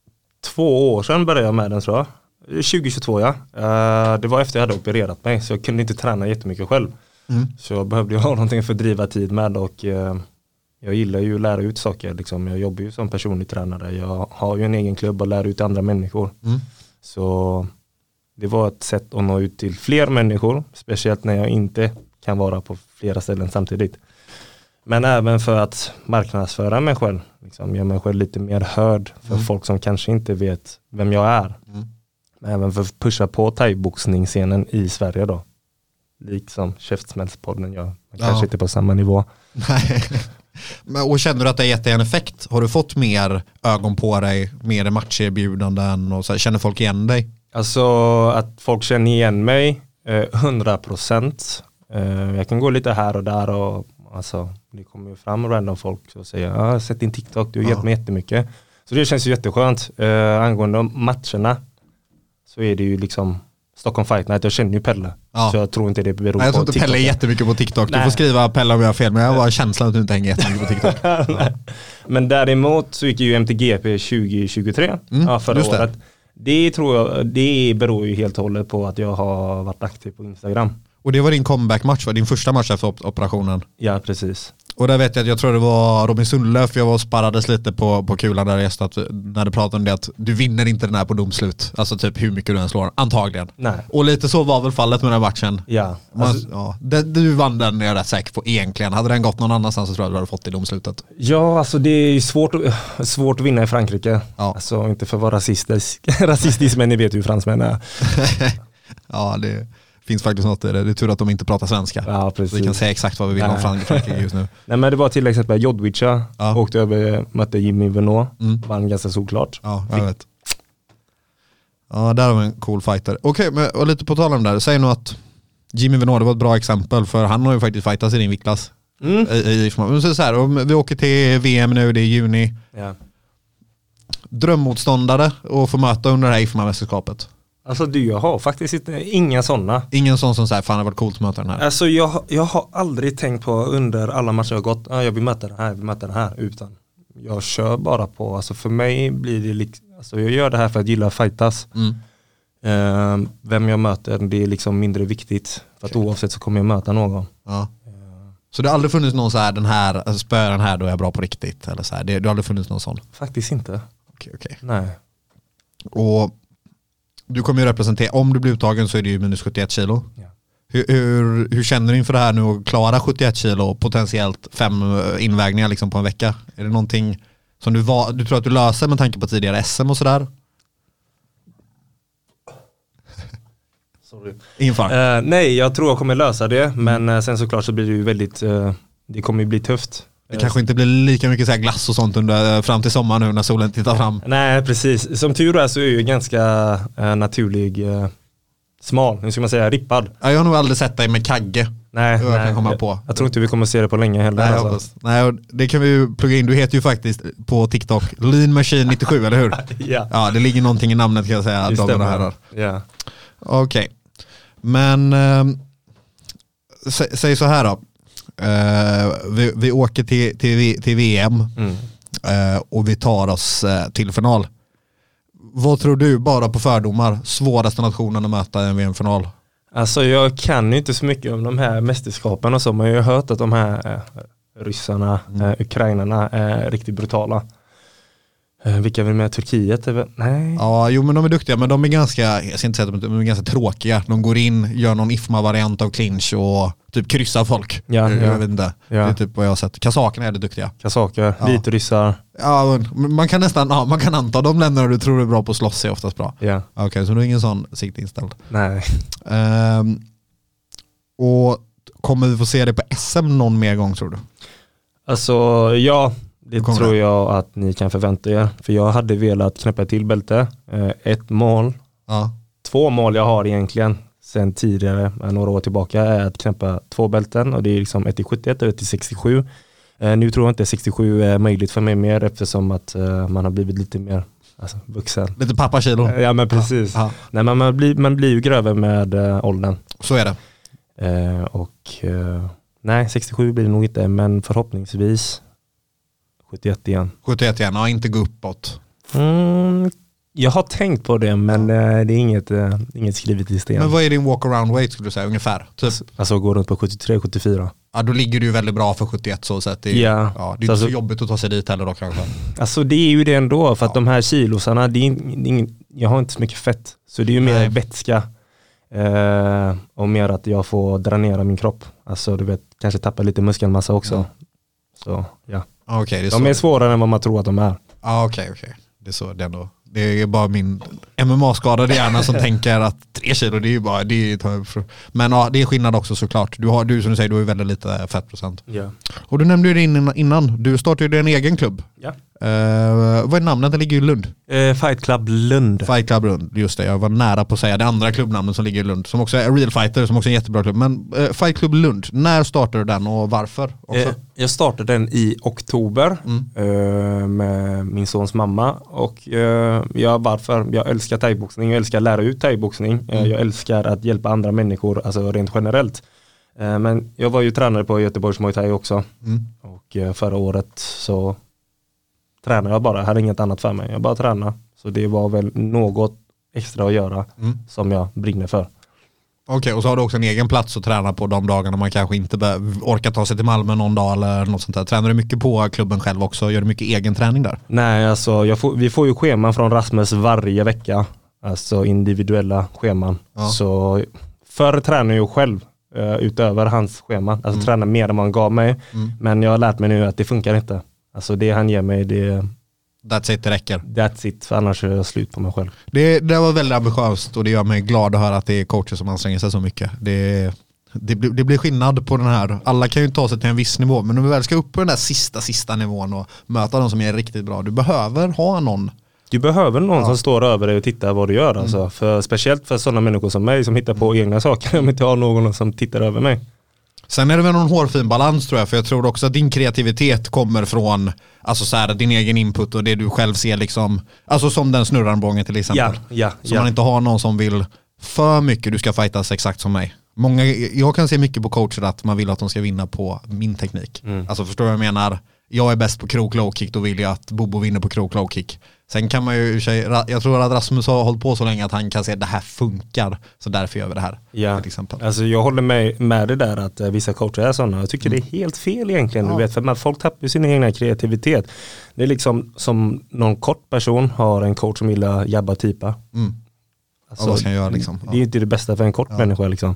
två år sedan började jag med den, tror jag. tjugo tjugotvå, ja. Uh, det var efter jag hade opererat mig, så jag kunde inte träna jättemycket själv. Mm. Så jag behövde ha någonting att fördriva tid med, och uh, jag gillar ju att lära ut saker. Liksom. Jag jobbar ju som personlig tränare. Jag har ju en egen klubb och lär ut andra människor. Mm. Så det var ett sätt att nå ut till fler människor, speciellt när jag inte kan vara på flera ställen samtidigt. Men även för att marknadsföra mig själv. Liksom, göra mig själv lite mer hörd för mm. folk som kanske inte vet vem jag är. Mm. Även för att pusha på thai-boxningsscenen i Sverige då. Liksom Käftsmällspodden gör. Man ja. kanske inte på samma nivå. Nej. Och känner du att det har gett dig en effekt? Har du fått mer ögon på dig? Mer matcherbjudanden? Och så, känner folk igen dig? Alltså att folk känner igen mig hundra procent. Eh, jag kan gå lite här och där och alltså, det kommer ju fram random folk och säger jag har sett din TikTok, du har ja. gett mig jättemycket. Så det känns ju jätteskönt. Eh, angående matcherna så är det ju liksom Stockholm Fight Night. Jag känner ju Pelle. Ja. Så jag tror inte det beror på TikTok. Jag tror inte Pelle är jättemycket på TikTok. Du Nej. får skriva Pelle om jag har fel, men jag har känslan att du inte hänger jättemycket på TikTok. Ja. Men däremot så gick ju M T G P tjugo tjugotre mm, ja, förra året. Det. det tror jag, det beror ju helt och hållet på att jag har varit aktiv på Instagram. Och det var din comeback-match, var din första match efter operationen? Ja, precis. Och där vet jag att jag tror det var Robin Sundlöf, jag var och sparrades lite på, på kulan där just att när du pratade om det att du vinner inte den här på domslut. Alltså typ hur mycket du än slår, antagligen. Nej. Och lite så var väl fallet med den matchen. Ja. Alltså, Man, ja det, du vann den, är jag rätt säker på egentligen. Hade den gått någon annanstans så tror jag att du hade fått det i domslutet. Ja, alltså det är svårt, svårt att vinna i Frankrike. Ja. Alltså inte för att vara rasistisk, rasistisk men ni vet ju hur fransmän är. Ja, det finns faktiskt något i det. Det är tur att de inte pratar svenska. Ja, precis. Så vi kan säga exakt vad vi vill Nej. om Frankrike just nu. Nej, men det var till exempel Jodwicha. Ja. Åkte över, mötte Jimmy Venot. Mm. Vann ganska såklart. Ja, jag vet. Ja, där har vi en cool fighter. Okej, okay, och lite på tal om där. Säg nog att Jimmy Venot, det var ett bra exempel. För han har ju faktiskt fightats i din viktklass. Mm. I, i, så så här, vi åker till V M nu, det är juni. Ja. Drömmotståndare att få möta under det här I F M A-mästerskapet. Alltså du, jag har faktiskt inte, inga sådana. Ingen sån som säger, fan det har varit coolt att möta den här. Alltså jag, jag har aldrig tänkt på under alla matcher jag har gått, ah, jag vill möta den här, jag vill möta den här, utan jag kör bara på, alltså för mig blir det liksom, alltså jag gör det här för att gilla att fightas. Mm. Uh, vem jag möter, det är liksom mindre viktigt, för att okay. oavsett så kommer jag möta någon. Ja. Uh. Så det har aldrig funnits någon så här, den här, alltså spöar den här då är jag bra på riktigt, eller så här, det, det har aldrig funnits någon sån? Faktiskt inte. Okej, okej. Nej. Och du kommer ju representera, om du blir uttagen så är det ju minus sjuttioett kilo. Ja. Hur, hur, hur känner du inför det här nu att klara sjuttioett kilo och potentiellt fem invägningar liksom på en vecka? Är det någonting som du, var, du tror att du löser med tanke på tidigare S M och sådär? Sorry. Ingen fara. Uh, nej, jag tror jag kommer lösa det. Men uh, sen såklart så blir det ju väldigt, uh, det kommer ju bli tufft. Det kanske inte blir lika mycket så här glass och sånt under, fram till sommaren nu när solen tittar fram. Nej, precis. Som tur är så är jag ju ganska uh, naturlig uh, smal, nu ska man säga rippad. Ja, jag har nog aldrig sett dig med kagge. Nej, jag, nej kan komma på. Jag, jag tror inte vi kommer se det på länge heller. Nej, alltså. nej, det kan vi ju plugga in. Du heter ju faktiskt på TikTok Lean Machine nittiosju, eller hur? Ja. Ja, det ligger någonting i namnet kan jag säga. Det stämmer. Ja. Okej. Okay. Men äh, sä, säg så här då. Uh, vi, vi åker till, till, till V M mm. uh, och vi tar oss uh, till final. Vad tror du, bara på fördomar, svåraste nationen att möta i en V M-final? Alltså jag kan ju inte så mycket om de här mästerskapen och så, men jag har hört att de här uh, ryssarna, mm. uh, ukrainarna är riktigt brutala. Uh, vilka vill med Turkiet? Nej. Ja, jo men de är duktiga, men de är ganska, jag ska inte säga att de är ganska tråkiga. De går in, gör någon I F M A-variant av clinch och typ kryssar folk. Ja, jag, ja. jag vet inte. Ja. Det är typ vad jag har sett. Kazakerna är det duktiga. Kazaker, ja. vitryssar. Ja, man kan nästan, ja, man kan anta de länderna du tror är bra på att slåss är oftast bra. Ja. Okej, okay, så du är ingen sån sikt inställd. Nej. Um, och kommer vi få se det på S M någon mer gång tror du? Alltså, ja. Det tror det? jag att ni kan förvänta er. För jag hade velat knäppa till bälte. Eh, ett mål. Ja. Två mål jag har egentligen sen tidigare, några år tillbaka, är att knäppa två bälten. Och det är liksom ett till sjuttioett och ett till sextiosju. Eh, nu tror jag inte sextiosju är möjligt för mig mer, eftersom att eh, man har blivit lite mer alltså, vuxen. Lite pappakilo. Eh, ja men precis. Ja. Nej, men man, blir, man blir ju grövre med eh, åldern. Så är det. Eh, och eh, nej, sextiosju blir det nog inte, men förhoppningsvis sjuttioett igen. sjuttioett igen, ja, inte gå uppåt. Mm, jag har tänkt på det, men ja. eh, det är inget, eh, inget skrivet i sten. Men vad är din walk-around weight skulle du säga, ungefär? Typ. Alltså, alltså går runt på sjuttiotre sjuttiofyra. Ja, då ligger du ju väldigt bra för sjuttioett så sätt. Det är, ja. Ja, det är så inte alltså, så jobbigt att ta sig dit heller då kanske. Alltså det är ju det ändå, för att ja. de här kilosarna, det är ingen, jag har inte så mycket fett. Så det är ju mer Nej. vätska. Eh, och mer att jag får dränera min kropp. Alltså du vet, kanske tappa lite muskelmassa också. Ja. Så ja. Okay, det är de så. är svårare än vad man tror att de är. Ja, okej, okay, okej. Okay. Det är så det ändå. Det är bara min M M A-skadade hjärna som tänker att tre kilo, det är ju bara, det är, men ja, det är skillnad också såklart. Du har, du som du säger, du har ju väldigt lite fettprocent. Ja. Och du nämnde ju det innan, innan. Du startade ju en egen klubb. Ja. Uh, vad är namnet? Den ligger i Lund. Uh, Fight Club Lund. Fight Club Lund, just det. Jag var nära på att säga det andra klubbnamnet som ligger i Lund. Som också är Real Fighter, som också är en jättebra klubb. Men uh, Fight Club Lund, när startade du den och varför? Också? Uh, jag startade den i oktober mm. uh, med min sons mamma. Och uh, ja, varför? Jag älskar thaiboxning. Jag älskar att lära ut thaiboxning. Mm. Uh, jag älskar att hjälpa andra människor, alltså rent generellt. Uh, men jag var ju tränare på Göteborgs Muay Thai också. Mm. Och uh, förra året så tränar jag bara, jag hade inget annat för mig. Jag bara tränar. Så det var väl något extra att göra mm. som jag brinner för. Okej, okay, och så har du också en egen plats att träna på de dagarna man kanske inte orkar ta sig till Malmö någon dag eller något sånt där. Tränar du mycket på klubben själv också? Gör du mycket egen träning där? Nej, alltså jag får, vi får ju scheman från Rasmus varje vecka. Alltså individuella scheman. Ja. Så förr tränade jag själv uh, utöver hans schema. Alltså mm. tränar mer än man gav mig. Mm. Men jag har lärt mig nu att det funkar inte. Alltså det han ger mig, det... That's it, det räcker. That's it, för annars är jag slut på mig själv. Det, det var väldigt ambitiöst och det gör mig glad att höra att det är coacher som anstränger sig så mycket. Det, det, det blir skillnad på den här. Alla kan ju ta sig till en viss nivå, men om vi väl ska upp på den där sista, sista nivån och möta de som är riktigt bra, du behöver ha någon. Du behöver någon ja. som står över dig och tittar vad du gör. Alltså. Mm. För, speciellt för sådana människor som mig som hittar på egna saker om inte har någon som tittar över mig. Sen är det väl någon hårfin balans tror jag, för jag tror också att din kreativitet kommer från alltså så här, din egen input och det du själv ser liksom, alltså som den snurranbången till exempel. Ja, ja, så ja. man inte har någon som vill för mycket, du ska fightas exakt som mig. Många, jag kan se mycket på coacher att man vill att de ska vinna på min teknik. Mm. Alltså förstår vad jag menar? Jag är bäst på krok low kick, då vill jag att Bobo vinner på krok low kick. Sen kan man ju, jag tror att Rasmus har hållit på så länge att han kan se att det här funkar, så därför gör vi det här. Ja, till exempel. Alltså jag håller med, med det där att uh, vissa coacher är sådana. Jag tycker mm. det är helt fel egentligen, ja. du vet, för man, folk tappar sin egna kreativitet. Det är liksom som någon kort person har en coach som gillar jabba typa. Mm. Alltså, ja, vad ska jag göra liksom? Det är ju inte det bästa för en kort ja. människa liksom.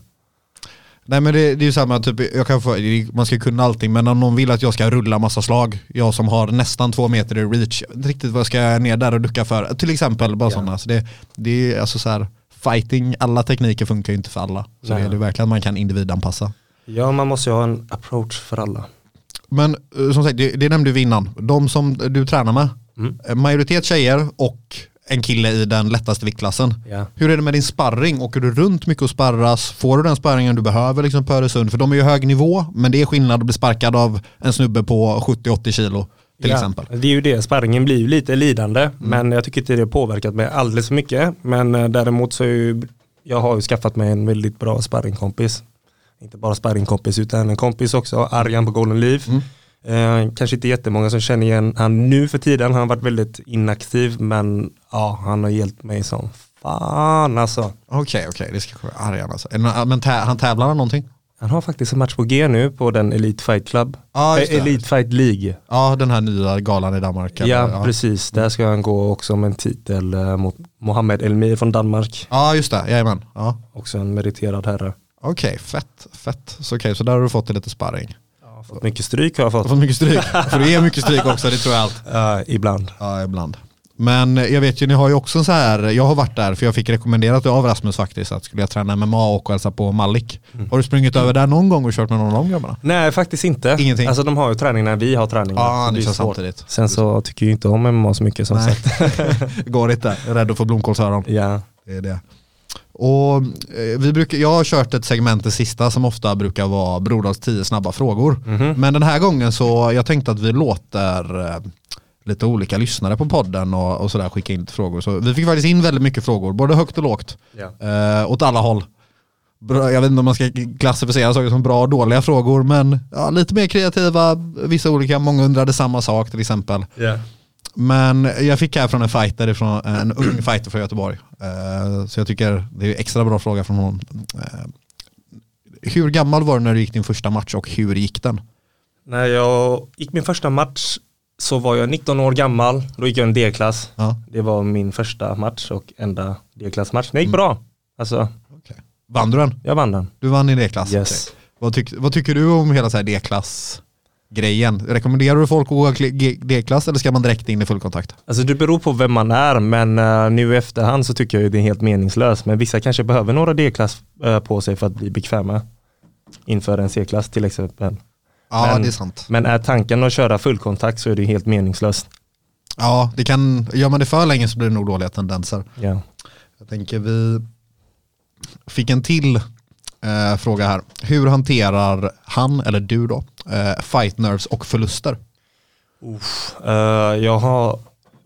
Nej men det, det är ju samma typ, jag kan få, man ska kunna allting, men om någon vill att jag ska rulla massa slag, jag som har nästan två meter i reach, inte riktigt vad ska jag ner där och ducka för, till exempel bara ja. sådana, så det, det är alltså så här, fighting, alla tekniker funkar ju inte för alla. Så Nej. det är det verkligen att man kan individanpassa. Ja, man måste ju ha en approach för alla. Men som sagt, det, det nämnde vi innan. De som du tränar med, Mm. majoritet tjejer och en kille i den lättaste viktklassen. Ja. Hur är det med din sparring? Åker du runt mycket och sparras? Får du den sparringen du behöver liksom på Öresund? För de är ju hög nivå, men det är skillnad att bli sparkad av en snubbe på sjuttio åttio kilo till Ja, exempel. det är ju det, sparringen blir ju lite lidande, mm. men jag tycker inte det har påverkat mig alldeles för mycket. Men eh, däremot så är ju, jag har ju skaffat mig en väldigt bra sparringkompis. Inte bara sparringkompis utan en kompis också, Arjan på Golden Leaf. Mm. Eh, kanske inte jättemånga som känner igen han nu för tiden. Han har varit väldigt inaktiv, men ja, han har hjälpt mig som fan alltså. Okej, okay, okej, okay. Det ska vara Arjan alltså. Men tä- han tävlar någonting? Han har faktiskt en match på G nu på den Elite Fight Club. Ah, eh, Elite Fight League. Ja, den här nya galan i Danmark. Ja, ja, precis. Där ska han gå också med en titel eh, mot Mohammed Elmir från Danmark. Ja, just det. Jajamän. Ja. Också en meriterad herre. Okej, okay, fett, fett. Så, okay, så där har du fått lite sparring. Ja, fått mycket stryk har jag fått. Jag fått mycket stryk. För det är mycket stryk också, det tror jag allt. Ja, ibland. Ja, ibland. Men jag vet ju, ni har ju också en så här, jag har varit där för jag fick rekommenderat av Rasmus faktiskt att skulle jag träna M M A och hälsa på Malik. Mm. Har du sprungit över där någon gång och kört med någon av de grabbarna? Nej, faktiskt inte. Ingenting. Alltså de har ju träning när vi har träning. Ja, ni kör samtidigt. Sen så tycker jag inte om M M A så mycket som Nej. sagt. Går inte, rädd att få blomkålsöron. Ja. Det är det. Och vi brukar, jag har kört ett segment det sista som ofta brukar vara Brodals tio snabba frågor. Mm-hmm. Men den här gången så jag tänkte att vi låter eh, lite olika lyssnare på podden och, och sådär skicka in frågor. Så vi fick faktiskt in väldigt mycket frågor, både högt och lågt. Ja. Eh, åt alla håll. Jag vet inte om man ska klassificera saker som bra och dåliga frågor, men ja, lite mer kreativa, vissa olika, många undrade samma sak till exempel. Yeah. Men jag fick här från en fighter, från en ung fighter från Göteborg. Uh, så jag tycker det är extra bra fråga från honom. Uh, hur gammal var du när du gick din första match och hur gick den? När jag gick min första match så var jag nitton år gammal. Då gick jag en D-klass. Ja. Det var min första match och enda D-klassmatch. Det gick mm. bra. Alltså, okay. Vann du den? Jag vann den. Du vann i D-klass? Yes. Okay. Vad, tyck, vad tycker du om hela så här D-klass? Grejen. Rekommenderar du folk att gå D-klass eller ska man direkt in i fullkontakt? Alltså det beror på vem man är, men uh, nu i efterhand så tycker jag det är helt meningslöst. Men vissa kanske behöver några D-klass uh, på sig för att bli bekväma inför en C-klass till exempel. Ja, men, det är sant. Men är tanken att köra fullkontakt så är det helt meningslöst. Ja, det kan, gör man det för länge så blir det nog dåliga tendenser. Ja. Jag tänker vi fick en till Eh, fråga här. Hur hanterar han eller du då eh, fight nerves och förluster? Uff, uh, jag har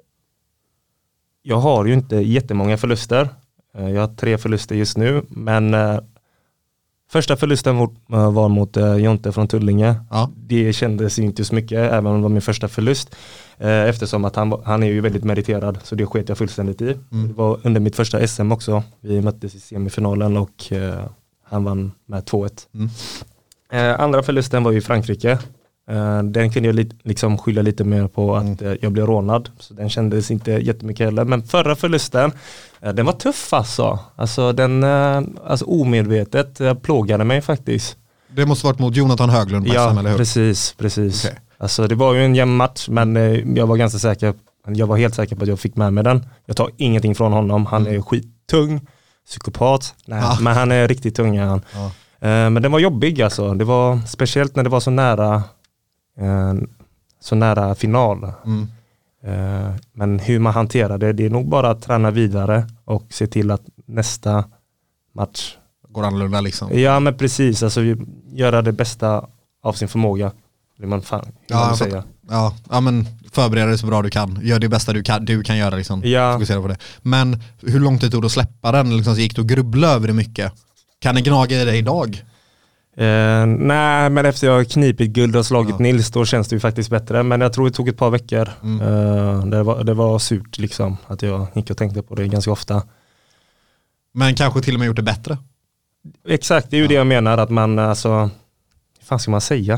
jag har ju inte jättemånga förluster. Uh, jag har tre förluster just nu, men uh, första förlusten mot, uh, var mot uh, Jonte från Tullinge. Ja. Det kändes inte så mycket, även om det var min första förlust. Uh, eftersom att han, han är ju väldigt meriterad, så det sket jag fullständigt i. Mm. Det var under mitt första S M också. Vi möttes i semifinalen och uh, han vann med två ett. Mm. Eh, andra förlusten var ju i Frankrike. Eh, den kunde jag li- liksom skylla lite mer på att mm. eh, jag blev rånad. Så den kändes inte jättemycket heller. Men förra förlusten, eh, den var tuff alltså. Alltså den eh, alltså omedvetet eh, plågade mig faktiskt. Det måste varit mot Jonathan Höglund på ja, S M, eller hur? precis, precis. Okay. Alltså det var ju en jämn match, men eh, jag var ganska säker. Jag var helt säker på att jag fick med mig den. Jag tar ingenting från honom. Han är skittung. Psykopat. Nej, ah. men han är riktigt tung. Han. Ah. Uh, men den var jobbig alltså. Det var speciellt när det var så nära uh, så nära final. Mm. Uh, men hur man hanterar det, det är nog bara att träna vidare och se till att nästa match går annorlunda liksom. Ja, men precis. Alltså göra det bästa av sin förmåga. Det man fan ja, man säga. Ja, ja, men förbereda dig så bra du kan. Gör det bästa du kan, du kan göra liksom. Ja. Fokusera på det. Men hur långt det tog att släppa den? Liksom, så gick du och grubbla över det mycket? Kan det gnaga i dig idag? Eh, nej, men efter jag har knipit guld och slagit ja. Nils, då känns det ju faktiskt bättre. Men jag tror det tog ett par veckor. Mm. Eh, det, var, det var surt liksom. Att jag gick och tänkte på det ganska ofta. Men kanske till och med gjort det bättre? Exakt, det är ju ja. det jag menar. Att man, alltså, vad fan ska man säga?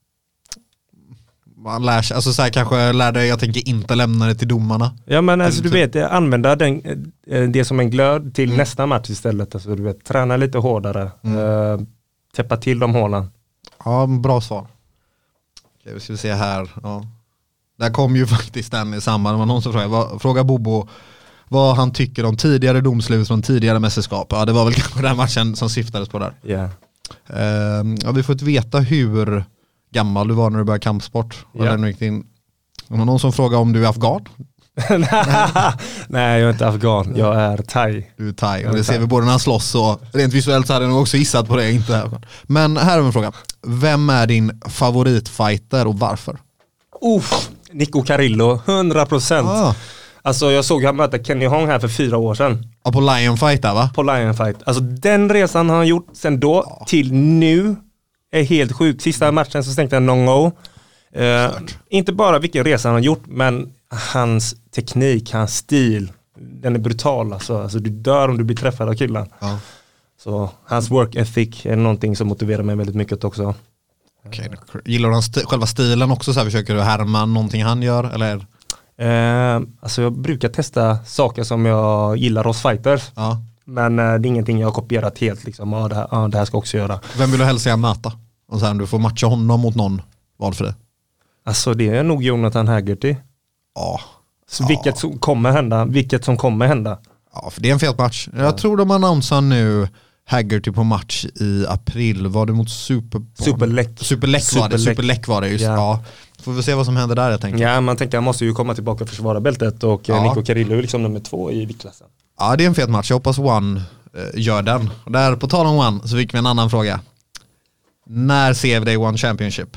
Man lär sig, alltså så här, kanske lär dig, jag tänker inte lämna det till domarna. Ja, men alltså du vet, använda den, det som en glöd till mm. nästa match istället. Alltså du vet, träna lite hårdare. Mm. Uh, täppa till de hålen. Ja, bra svar. Okej, vi ska se här. Ja. Där kom ju faktiskt den i samband med någon som frågade, fråga Bobo, vad han tycker om tidigare domslut från tidigare mästerskap. Ja, det var väl kanske den matchen som syftades på där. Yeah. Uh, ja, vi får inte veta hur gammal du var när du började kampsport. Yeah. Var det någon som frågar om du är afghan? Nej, jag är inte afghan. Jag är thai. Du är thai. Och det ser vi både när han slåss och rent visuellt så hade jag nog också gissat på det. Inte. Men här har vi en fråga. Vem är din favoritfighter och varför? Uff, Nico Carillo, hundra procent. Ah. Alltså jag såg han möta Kenny Hong här för fyra år sedan. Ja, på Lion Fight där, va? På Lion Fight. Alltså den resan han har gjort sen då ja. till nu är helt sjuk. Sista matchen så stänkte han Nongo. Uh, inte bara vilken resa han har gjort, men hans teknik, hans stil, den är brutal. Alltså, alltså du dör om du blir träffad av killen. Ja. Så hans work ethic är någonting som motiverar mig väldigt mycket också. Okay. Gillar du hans st- själva stilen också? Så här, försöker du härma någonting han gör? Eller? Uh, alltså jag brukar testa saker som jag gillar hos fighters. Ja. Men uh, det är ingenting jag har kopierat helt. Liksom. Ja, det, här, ja, det här ska jag också göra. Vem vill du helst säga möta? Och sen du får matcha honom mot någon. Vad för det? Alltså det är nog Jonathan Haggerty. Ja. Så vilket ja. som kommer hända, vilket som kommer hända. Ja, för det är en fet match. Jag ja. tror de annonsar nu Haggerty på match i april. Var det mot Super Superläck. Superläck var det. Superläck var det just. Ja. Ja. Får vi se vad som händer där, jag tänker. Ja, man tänker jag måste ju komma tillbaka och försvara bältet och ja. Nico Carillo är liksom nummer två i viktklassen. Ja, det är en fet match. Jag hoppas One eh, gör den. Och där på tal om One så fick vi en annan fråga. När ser vi dig One Championship?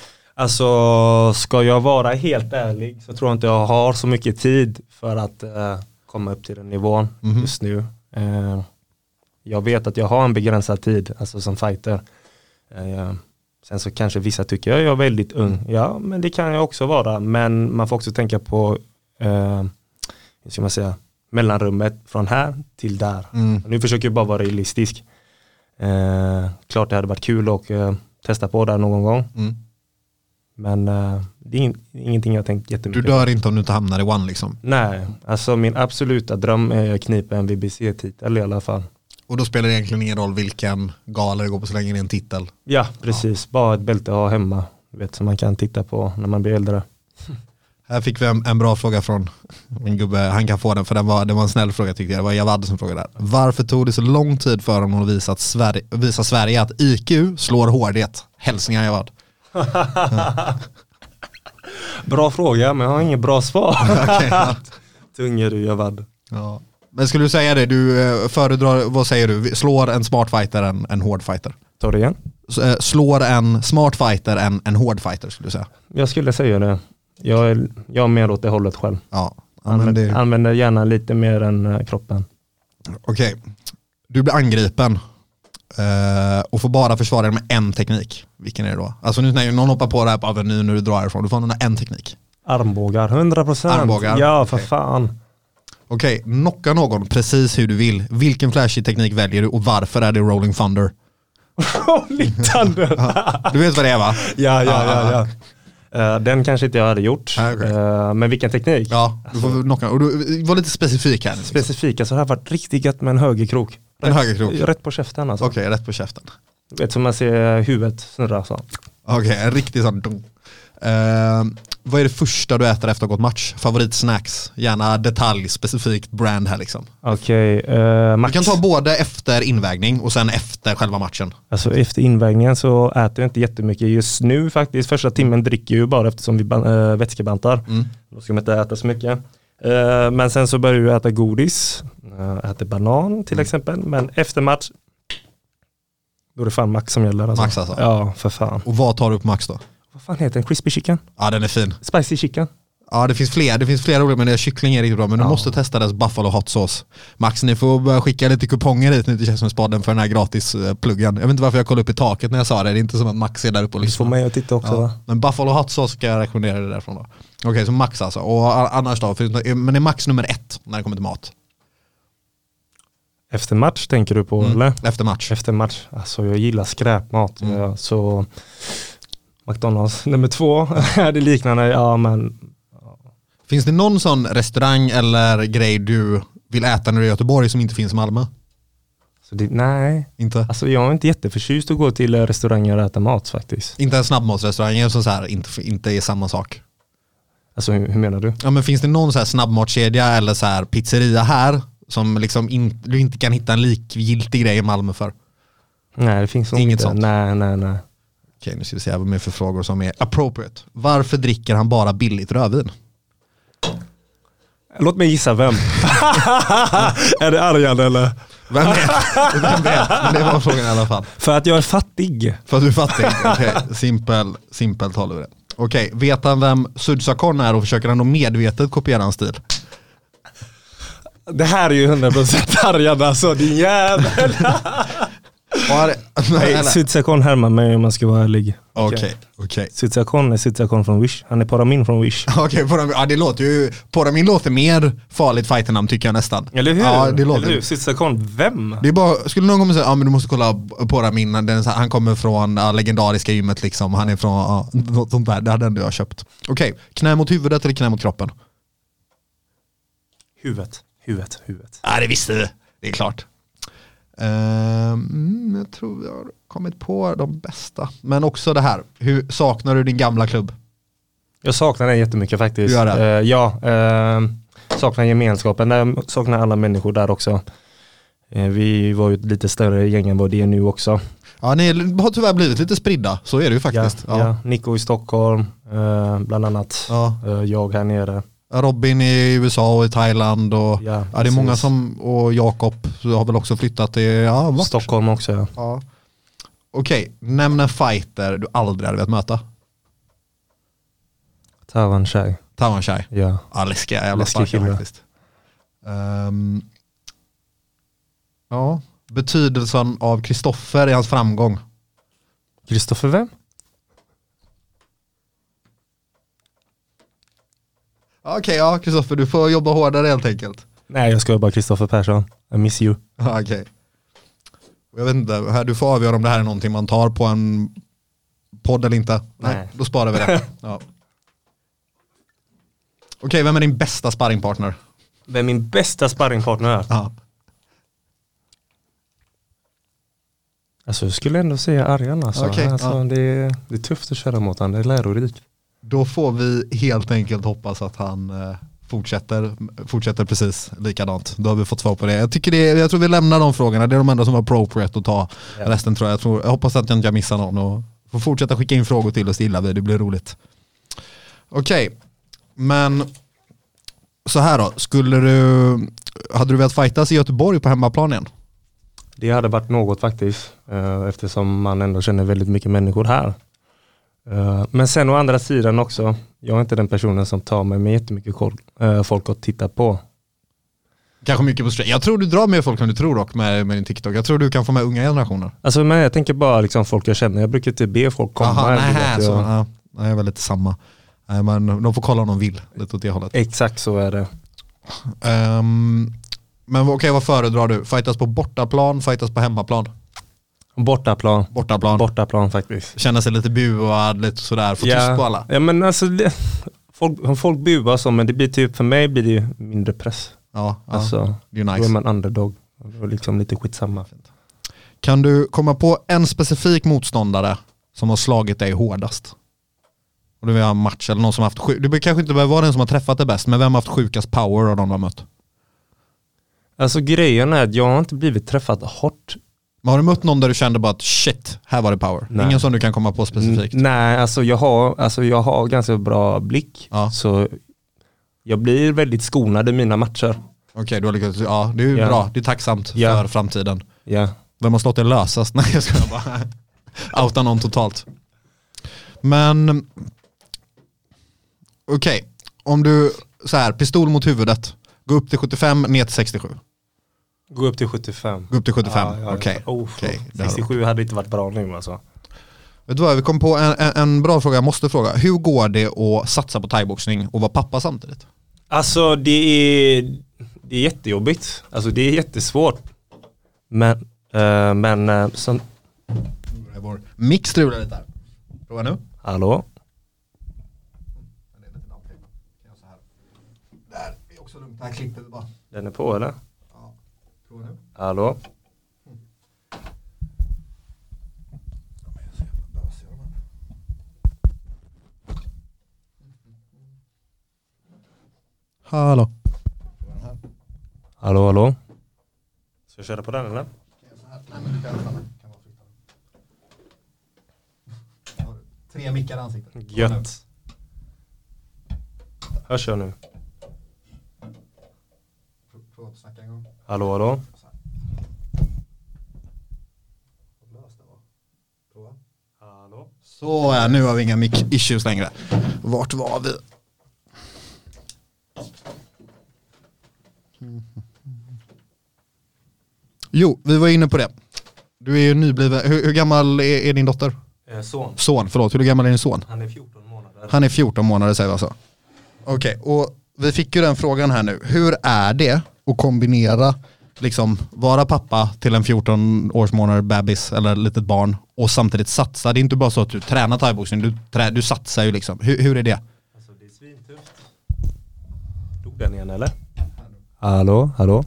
Alltså, ska jag vara helt ärlig så tror jag inte jag har så mycket tid för att uh, komma upp till den nivån mm-hmm. just nu. Uh, jag vet att jag har en begränsad tid, alltså som fighter. Uh, sen så kanske vissa tycker jag är väldigt ung. Ja, men det kan jag också vara. Men man får också tänka på uh, hur ska man säga, mellanrummet från här till där. Mm. Nu försöker jag bara vara realistisk. Uh, klart det hade varit kul att uh, testa på där någon gång. Mm. Men uh, det är in, ingenting jag tänkt jättemycket. Du dör inte om du inte hamnar i One liksom? Nej, alltså min absoluta dröm är att knipa en V B C-titel i alla fall. Och då spelar det egentligen ingen roll vilken gala det går på så länge det är en titel? Ja, precis. Ja. Bara ett bälte att ha hemma. Vet, som man kan titta på när man blir äldre. Här fick vi en, en bra fråga från min gubbe. Han kan få den för den var, det var en snäll fråga tyckte jag. Det var Javad som frågade där. Varför tog det så lång tid för honom att visa, att Sverige, visa Sverige att I Q slår hårdhet? Hälsningar Javad. Bra fråga, men jag har ingen bra svar. Okay, ja. Tunga du, Javad. Ja. Men skulle du säga det, du föredrar, vad säger du? Slår en smart fighter en, en hård fighter? Ta det igen. Slår en smart fighter en, en hård fighter skulle du säga? Jag skulle säga det. Jag är, jag är mer åt det hållet själv. Ja, använder, det... använder gärna lite mer än uh, kroppen. Okej, okay. Du blir angripen uh, och får bara försvara dig med en teknik. Vilken är det då? Alltså nu när någon hoppar på det här på Avenyn när du drar ifrån, du får använda en teknik. Armbågar, hundra procent. Armbågar? Ja, för okay. fan. Okej, okay. Knocka någon precis hur du vill. Vilken flashig teknik väljer du och varför är det Rolling Thunder? Rolling Thunder? Ja. Du vet vad det är va? Ja, ja, ja, ja. Uh, den kanske inte jag hade gjort. Ah, okay. uh, men vilken teknik? Ja, du får knocka. Och du var lite specifik här. Liksom. Specifik, alltså det har varit riktigt gött med en högerkrok. En högerkrok? Rätt på käften alltså. Okej, okay, rätt på käften. Du vet som man ser huvudet snurra så. Okej, okay, en riktig sån. Uh, vad är det första du äter efter att ha gått match? Favoritsnacks? Gärna detalj, specifikt brand här liksom. Okej, okay, uh, Max. Du kan ta både efter invägning och sen efter själva matchen. Alltså efter invägningen så äter jag inte jättemycket just nu faktiskt. Första timmen dricker jag ju bara eftersom vi uh, vätskebantar. Mm. Då ska man inte äta så mycket. Uh, men sen så börjar jag äta godis. Uh, äter banan till mm. exempel. Men efter match då är det fan Max som gäller. Alltså. Max alltså? Ja, för fan. Och vad tar du på Max då? Vad fan heter den? Crispy chicken? Ja, den är fin. Spicy chicken? Ja, det finns fler. Det finns flera olika, men det är kyckling är riktigt bra. Men ja. Du måste testa dess buffalo hot sauce. Max, ni får börja skicka lite kuponger hit nu till Käftsmällspodden för den här gratis pluggen. Jag vet inte varför jag kollade upp i taket när jag sa det. Det är inte som att Max är där uppe och lyssnar. Det får mig att titta också. Ja. Men buffalo hot sauce ska jag rekommendera det därifrån då. Okej, okay, så Max alltså. Och annars då? Men det är Max nummer ett när det kommer till mat. Efter match tänker du på, mm. eller? Efter match. Efter match. Alltså jag gillar skräpmat. Mm. Så... McDonalds nummer två. Är det liknande? Ja, men... Ja. Finns det någon sån restaurang eller grej du vill äta när du är i Göteborg som inte finns i Malmö? Så det, nej. Inte? Alltså jag är inte jätteförtjust att gå till restauranger och äta mat faktiskt. Inte en snabbmatsrestaurang som så här inte, inte är samma sak? Alltså hur, hur menar du? Ja, men finns det någon så här snabbmatskedja eller så här pizzeria här som liksom in, du inte kan hitta en likgiltig grej i Malmö för? Nej, det finns inget inte. sånt. Nej, nej, nej. Okej, nu ska vi se vad mer för frågor som är appropriate. Varför dricker han bara billigt rödvin? Låt mig gissa vem. Är det Arjan eller? Vem vet? Vem vet? Men det var frågan i alla fall. För att jag är fattig. För att du är fattig? Okej, okay. simpel, simpelt håller vi det. Okej, okay. Vet han vem Sudsakon är och försöker han då medvetet kopiera hans stil? Det här är ju hundra procent Arjan alltså, din jävel. Nej, Sudsakon härmar mig om man ska vara ärlig. Okej, okay, okej. Okay. Sudsakon är Sudsakon från Wish. Han är Poramin från Wish. Okej, okay, Poramin, ja, det låter ju Poramin låter mer farligt fighternamn tycker jag nästan. Eller hur? Ja, det låter. Eller hur? Sudsakon, vem? Det är bara, skulle någon komma och säga, ja men du måste kolla Poramin, den, han kommer från ja, legendariska gymmet liksom, han är från ja, något sånt där, det hade ändå jag köpt. Okej, okay. Knä mot huvudet eller knä mot kroppen? Huvudet, huvudet, huvudet. Ja, det visste du. Det är klart. Um, jag tror jag har kommit på de bästa. Men också det här, hur saknar du din gamla klubb? Jag saknar den jättemycket faktiskt. Du gör det? Uh, ja, uh, saknar gemenskapen. Jag saknar alla människor där också. Uh, vi var ju ett lite större gäng än vad det är nu också. Ja, ni har tyvärr blivit lite spridda. Så är det ju faktiskt. Ja, ja. Ja. Nico i Stockholm, uh, bland annat. Ja. Uh, jag här nere. Robin i U S A och i Thailand och ja, ja, det är många som, och Jakob har väl också flyttat till ja, vart? Stockholm också. Ja. Ja. Okej, nämn en fighter du aldrig hade velat möta. Tawanchai. Tawanchai. Ja. Ja, läskiga jävla starka faktiskt. Um, ja, betydelsen av Kristoffer i hans framgång. Kristoffer vem? Okej, okay, ja Kristoffer, du får jobba hårdare helt enkelt. Nej, jag ska jobba Kristoffer Persson. I miss you. Okej. Okay. Jag vet inte, du får avgöra om det här är någonting man tar på en podd eller inte. Nej, Nej då sparar vi det. Ja. Okej, okay, vem är din bästa sparringpartner? Vem är min bästa sparringpartner är? Ja. Alltså jag skulle ändå säga Arjan alltså. Okay, alltså ja. det, är, det är tufft att köra mot honom, det är lärorikt. Då får vi helt enkelt hoppas att han eh, fortsätter, fortsätter precis likadant. Då har vi fått svar på det. Jag, tycker det, jag tror vi lämnar de frågorna. Det är de enda som var appropriate att ta. Ja. Resten tror jag, jag, tror, jag hoppas att jag inte missar någon. Och får fortsätta skicka in frågor till oss, gillar vi. Det blir roligt. Okej, okay. Men så här då. Skulle du, hade du velat fightas i Göteborg på hemmaplan igen? Det hade varit något faktiskt. Eftersom man ändå känner väldigt mycket människor här. Men sen å andra sidan också, jag är inte den personen som tar mig med jättemycket folk att titta på. Kanske mycket på stream. Jag tror du drar med folk som du tror dock med, med din TikTok. Jag tror du kan få med unga generationer. Alltså men jag tänker bara liksom folk jag känner. Jag brukar inte be folk komma. Aha, nej, jag... så, ja, nej, jag är lite samma. Nej, men de får kolla om de vill. Lite åt det hållet. Exakt så är det. Um, men okej, okay, vad föredrar du? Fightas på bortaplan, fightas på hemmaplan? Bortaplan. Bortaplan. Bortaplan faktiskt. Känna sig lite buad, lite sådär, få ja. tyst på alla. Ja men alltså, det, folk, folk buar så, men det blir typ, för mig blir det ju mindre press. Ja, ja. Alltså, det är nice. Då är man underdog. Det är liksom lite skitsamma. Kan du komma på en specifik motståndare som har slagit dig hårdast? Och du vill ha en match eller någon som har haft sjuk... Du kanske inte behöver vara den som har träffat det bäst, men vem har haft sjukast power av de du har mött? Alltså grejen är att jag har inte blivit träffad hårt. Men har du mött någon där du kände bara att shit, här var det power? Nej. Ingen som du kan komma på specifikt? N- nej, alltså jag har, alltså jag har ganska bra blick. Ja. Så jag blir väldigt skonad i mina matcher. Okej, okay, du har lyckats. Ja, det är ju ja. bra. Det är tacksamt ja. för framtiden. Ja. Vem har slått det lösast? Nej, jag ska bara outa någon totalt. Men okej, okay. Om du så här, pistol mot huvudet, gå upp till sjuttiofem, ner till sextiosju. Gå upp till sjuttiofem. Gå upp till sjuttiofem, ja, ja, okej. Ja. Oh, okay. sextiosju hade inte varit bra nu alltså. Vet du vad, vi kom på en, en, en bra fråga, jag måste fråga. Hur går det att satsa på thaiboxning och vara pappa samtidigt? Alltså det är, det är jättejobbigt. Alltså det är jättesvårt. Men, äh, men äh, som... Vår mix strular lite här. Prova nu. Hallå? Där är också lugnt, här klipper vi bara. Den är på eller? Ja, prova nu. Hallå? Hallå. Hallå, hallå. Ska jag köra på den eller? Tre mickar i ansiktet. Gött. Hörs jag nu? Prova att snacka en gång. Hallå, hallå. Hallå. Så ja, nu har vi inga mic-issues längre. Vart var vi? Jo, vi var inne på det. Du är ju nybliven. Hur, hur gammal är, är din dotter? Eh, son. Son, förlåt. Hur gammal är din son? Han är fjorton månader. Han är fjorton månader, säger jag så. Okej, okay, och vi fick ju den frågan här nu. Hur är det att kombinera, liksom, vara pappa till en fjorton års månader bebis eller litet barn och samtidigt satsa? Det är inte bara så att du tränar thaiboxning, du, trä, du satsar ju liksom. Hur, hur är det? Alltså det är svintufft. Tog den igen eller? Hallå, hallå.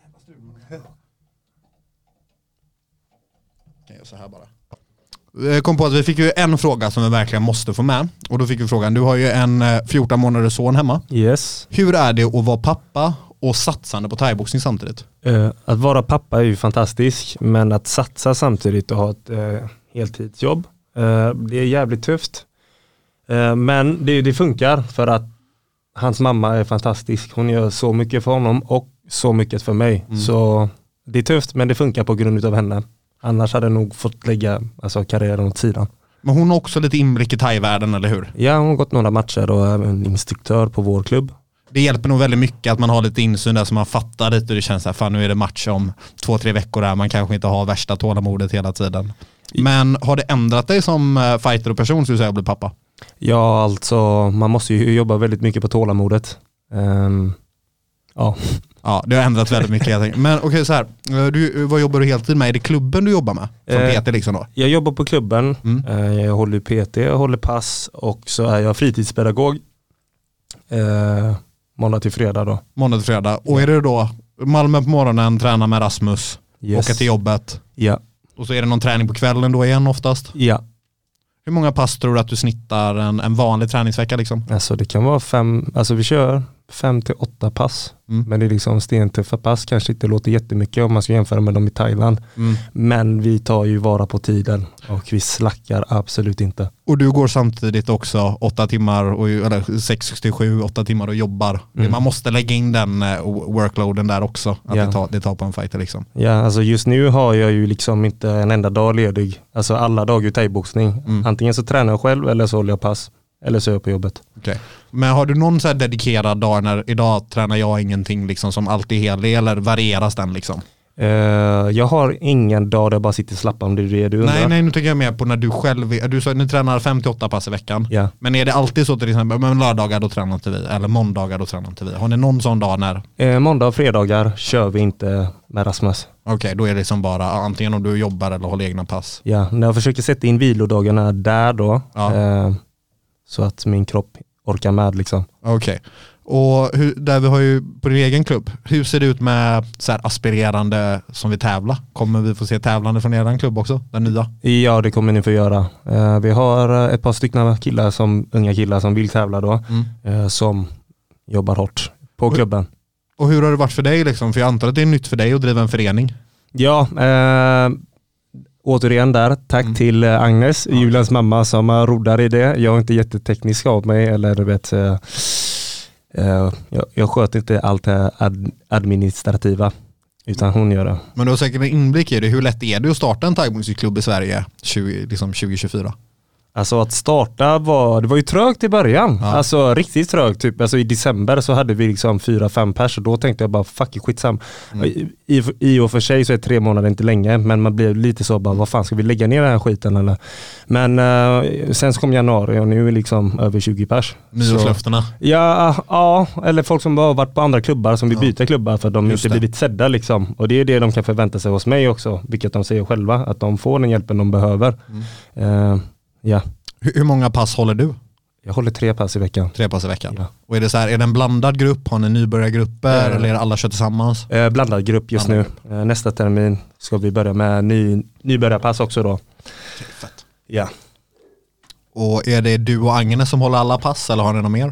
Så här bara. Jag kom på att vi fick ju en fråga som vi verkligen måste få med. Och då fick vi frågan, du har ju en fjorton månaders son hemma. Yes. Hur är det att vara pappa och satsande på thaiboxning samtidigt? Uh, att vara pappa är ju fantastiskt, men att satsa samtidigt och ha ett uh, heltidsjobb, uh, det är jävligt tufft. Uh, men det, det funkar för att hans mamma är fantastisk. Hon gör så mycket för honom och så mycket för mig. Mm. Så det är tufft, men det funkar på grund av henne. Annars hade jag nog fått lägga alltså, karriären åt sidan. Men hon har också lite inblick i thai-världen, eller hur? Ja, hon har gått några matcher och är en instruktör på vår klubb. Det hjälper nog väldigt mycket att man har lite insyn där så man fattar lite och det känns så här, fan nu är det match om två, tre veckor där man kanske inte har värsta tålamodet hela tiden. Men har det ändrat dig som fighter och person så du säger att bli pappa? Ja, alltså man måste ju jobba väldigt mycket på tålamodet. Um, ja. Ja, det har ändrat väldigt mycket. Jag tänker. Men okej, okay, så här. Du, vad jobbar du heltid med? Är det klubben du jobbar med? Som eh, P T liksom då? Jag jobbar på klubben. Mm. Eh, jag håller P T, jag håller pass och så är jag fritidspedagog. Eh, måndag till fredag då. Måndag till fredag. Och är det då Malmö på morgonen, träna med Rasmus, yes. åka till jobbet. Ja. Och så är det någon träning på kvällen då igen oftast? Ja. Hur många pass tror du att du snittar en, en vanlig träningsvecka liksom? Alltså det kan vara fem, alltså vi kör fem till åtta pass. Mm. Men det är liksom stentuffa pass, kanske inte låter jättemycket om man ska jämföra med dem i Thailand. Mm. Men vi tar ju vara på tiden och vi slackar absolut inte. Och du går samtidigt också åtta timmar, och, eller sex till sju, åtta timmar och jobbar. Mm. Man måste lägga in den uh, workloaden där också, att ja. det, tar, det tar på en fighter liksom. Ja, alltså just nu har jag ju liksom inte en enda dag ledig. Alltså alla dagar i thaiboxning. Mm. Antingen så tränar jag själv eller så håller jag pass. Eller så är jag på jobbet. Okay. Men har du någon så här dedikerad dag när idag tränar jag ingenting liksom som alltid är helig, eller varieras den liksom? Uh, jag har ingen dag där jag bara sitter slappa, om det är det du undrar. Nej, nej, nu tänker jag mer på när du själv är, du sa att ni tränar fem till åtta pass i veckan. Yeah. Men är det alltid så till exempel, men lördagar då tränar inte vi, eller måndagar då tränar inte vi? Har ni någon sån dag när? Uh, måndag och fredagar kör vi inte med Rasmus. Okej, okay, då är det liksom bara antingen om du jobbar eller håller egna pass. Ja, när jag försöker sätta in vilodagarna där då. Ja. Uh, Så att min kropp orkar med liksom. Okej. Okay. Och hur, där vi har ju på din egen klubb, hur ser det ut med så här aspirerande som vi tävla? Kommer vi få se tävlande från er klubb också, den nya? Ja, det kommer ni få göra. Uh, vi har ett par stycken killar som, unga killar som vill tävla då, mm. uh, som jobbar hårt på klubben. Och hur har det varit för dig liksom? För jag antar att det är nytt för dig att driva en förening. Ja, uh, återigen där, tack mm. till Agnes, ja. Julians mamma som roddar i det. Jag är inte jätteteknisk av mig, eller du vet, uh, uh, jag, jag sköter inte allt det ad, administrativa, utan hon gör det. Men du har säkert en inblick i det. Hur lätt är det att starta en thaiboxningsklubb i Sverige tjugo, liksom tjugo tjugofyra? Alltså att starta var, det var ju trögt i början. Ja. Alltså riktigt trögt. Typ. Alltså i december så hade vi liksom fyra, fem pers och då tänkte jag bara fuck it, skitsam. Mm. I, i, I och för sig så är tre månader inte länge, men man blev lite så bara, vad fan ska vi lägga ner den här skiten eller? Men uh, sen så kom januari och nu är vi liksom över tjugo pers. Nyårslöftena? Ja, ja, eller folk som har varit på andra klubbar som vill ja. byta klubbar för att de Just inte det. blivit sedda liksom. Och det är det de kan förvänta sig hos mig också, vilket de säger själva, att de får den hjälpen de behöver. Mm. Uh, Ja. Hur många pass håller du? Jag håller tre pass i veckan. Tre pass i veckan. Ja. Och är det så här, är det en blandad grupp? Har ni nybörjargrupper äh, eller är det alla kör tillsammans? Äh, blandad grupp just blandad nu. Grupp. Äh, nästa termin ska vi börja med ny, nybörjarpass också då. Okay, fett. Ja. Och är det du och Agnes som håller alla pass eller har ni något mer?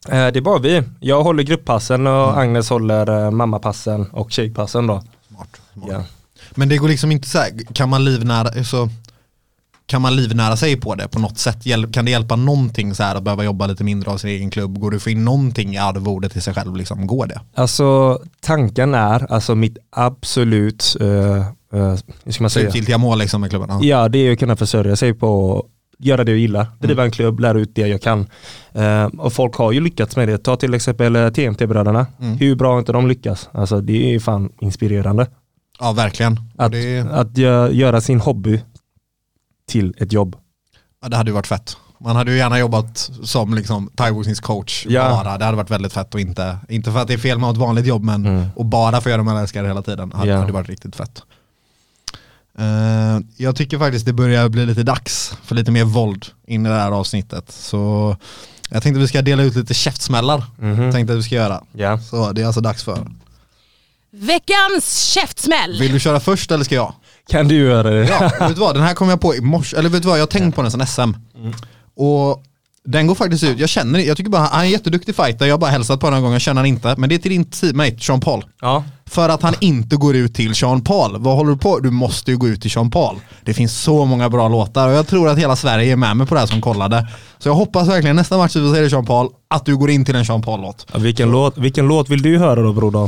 Eh, det är bara vi. Jag håller grupppassen och mm. Agnes håller eh, mammapassen och tjejpassen då. Smart. smart. Ja. Men det går liksom inte så här, kan man livnära så kan man livnära sig på det på något sätt? Kan det hjälpa någonting så här att behöva jobba lite mindre av sin egen klubb? Går du få in någonting i arvodet till sig själv? Liksom? Går det? Alltså tanken är, alltså mitt absolut uh, uh, hur ska man säga? Slutgiltiga mål liksom med klubben? Ja. ja, det är att kunna försörja sig på göra det jag gillar. Driva mm. en klubb, lära ut det jag kan. Uh, och folk har ju lyckats med det. Ta till exempel T M T-bröderna. Mm. Hur bra har inte de lyckas? Alltså det är fan inspirerande. Ja, verkligen. Att, det... att göra sin hobby till ett jobb. Ja, det hade ju varit fett. Man hade ju gärna jobbat som liksom thaiboxningscoach ja. bara. Det hade varit väldigt fett och inte, inte för att det är fel med ett vanligt jobb men mm. och bara för att göra det man älskar hela tiden hade, ja. hade varit riktigt fett. Uh, jag tycker faktiskt det börjar bli lite dags för lite mer våld in i det här avsnittet. Så jag tänkte att vi ska dela ut lite käftsmällar. Mm-hmm. Tänkte att vi ska göra. Ja. Så det är alltså dags för veckans käftsmäll. Vill du köra först eller ska jag? Kan du göra det? Ja, vet du vad? Den här kom jag på i morse. Eller vet du vad? Jag har tänkt på den som S M. Mm. Och den går faktiskt ut. Jag känner jag tycker bara han är en jätteduktig fighter. Jag har bara hälsat på den en gång. Jag känner han inte. Men det är till din teammate Sean Paul. Ja. För att han inte går ut till Sean Paul. Vad håller du på? Du måste ju gå ut till Sean Paul. Det finns så många bra låtar. Och jag tror att hela Sverige är med mig på det här som kollade. Så jag hoppas verkligen nästa match vi säger Sean Paul att du går in till en Sean Paul-låt. Ja, vilken, låt, vilken låt vill du höra då, broder?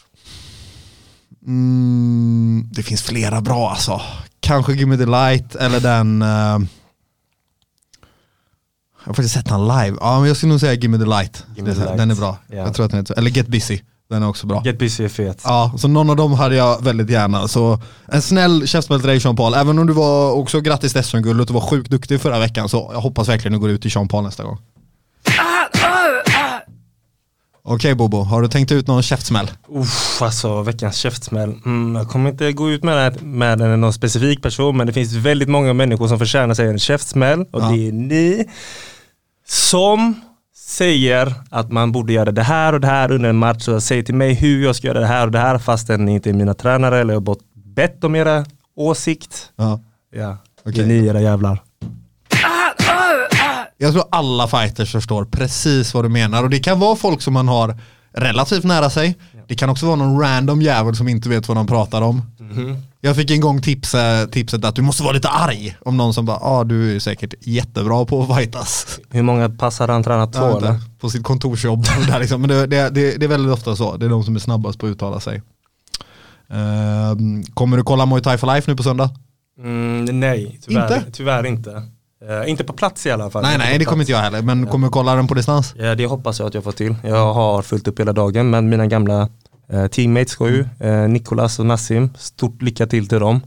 Mm, det finns flera bra alltså. Kanske Give Me The Light eller den uh, jag har faktiskt sett den live. Ja, men jag skulle nog säga Give Me The Light. Give Me the light. Den är bra. Yeah. Jag tror att den är, eller Get Busy. Den är också bra. Get Busy är fet. Ja, så någon av dem hade jag väldigt gärna. Så en snäll käftsmäll till dig Sean Paul. Även om du var också grattis till S M-guld och du var sjukt duktig förra veckan. Så jag hoppas verkligen du går ut till Sean Paul nästa gång. Okej okay, Bobo, har du tänkt ut någon käftsmäll? Uff, alltså veckans käftsmäll. Mm, jag kommer inte gå ut med, det, med någon specifik person, men det finns väldigt många människor som förtjänar sig en käftsmäll. Och ja. Det är ni som säger att man borde göra det här och det här under en match. Och säger till mig hur jag ska göra det här och det här fastän ni inte är mina tränare eller jag har bett om era åsikt. Ja, ja. Okay. Det är ni era jävlar. Jag tror alla fighters förstår precis vad du menar. Och det kan vara folk som man har relativt nära sig. Det kan också vara någon random jävel som inte vet vad de pratar om. Mm-hmm. Jag fick en gång tips, tipset att du måste vara lite arg. Om någon som bara, ja ah, du är säkert jättebra på att fightas. Hur många passar han tränat två eller? På sitt kontorsjobb. Där liksom. Men det, det, det, det är väldigt ofta så. Det är de som är snabbast på att uttala sig. Uh, kommer du kolla Muay Thai for Life nu på söndag? Mm, nej, tyvärr inte. Tyvärr inte. Uh, inte på plats i alla fall. Nej, nej, det kommer inte jag heller. Men ja. Kommer du kolla den på distans? Ja, det hoppas jag att jag får till. Jag har fullt upp hela dagen, men mina gamla uh, teammates går ju. Uh, Nicolas och Nassim. Stort lycka till till dem.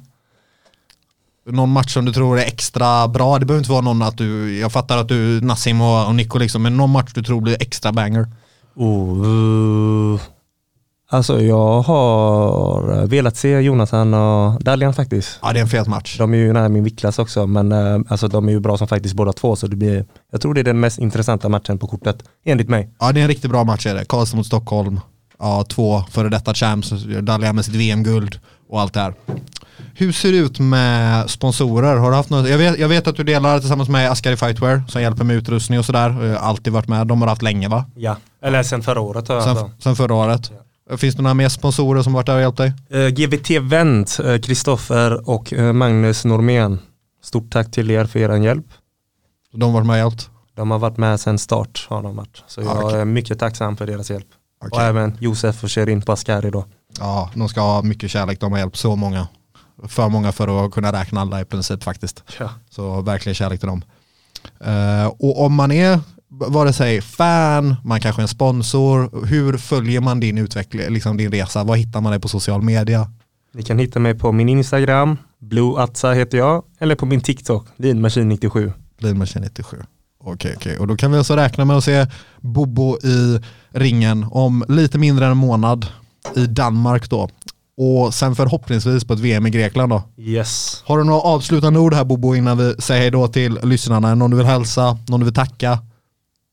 Någon match som du tror är extra bra? Det behöver inte vara någon att du... Jag fattar att du, Nassim och, och Nico liksom, men någon match du tror blir extra banger? Oh, uh, alltså jag har velat se Jonathan och Dalian faktiskt. Ja, det är en fet match. De är ju nära min viktklass också, men uh, alltså, de är ju bra som faktiskt båda två, så det blir, jag tror det är den mest intressanta matchen på kortet, enligt mig. Ja, det är en riktigt bra match är det. Karlstad mot Stockholm. Ja, två före detta champs. Dalian med sitt V M-guld och allt det här. Hur ser det ut med sponsorer? Har du haft något? Jag vet, jag vet att du delar tillsammans med Askari Fightwear som hjälper med utrustning och sådär. Alltid varit med. De har haft länge, va? Ja, eller sen förra året. Har jag sen, sen förra året. Ja. Finns det några mer sponsorer som varit där och hjälpt dig? Uh, G V T Vent, Kristoffer uh, och uh, Magnus Normén. Stort tack till er för er hjälp. De har varit med och hjälpt? De har varit med sen start. Har de varit. Så jag ah, okay. är mycket tacksam för deras hjälp. Okay. Och även Josef och Sherin på Askari då. Ja, de ska ha mycket kärlek. De har hjälpt så många. För många för att kunna räkna alla i princip faktiskt. Ja. Så verkligen kärlek till dem. Uh, och om man är, vad det säger, fan, man kanske är en sponsor, hur följer man din utveckling, liksom din resa? Vad hittar man dig på social media? Ni kan hitta mig på min Instagram, Blue Atsa heter jag, eller på min TikTok, Leanmachine nittiosju. Leanmachine nittiosju. Okej, okay, okej. Okay. Och då kan vi alltså räkna med att se Bobo i ringen om lite mindre än en månad i Danmark då. Och sen förhoppningsvis på ett V M i Grekland då. Yes. Har du några avslutande ord här Bobo innan vi säger hej då till lyssnarna? Någon du vill hälsa? Någon du vill tacka?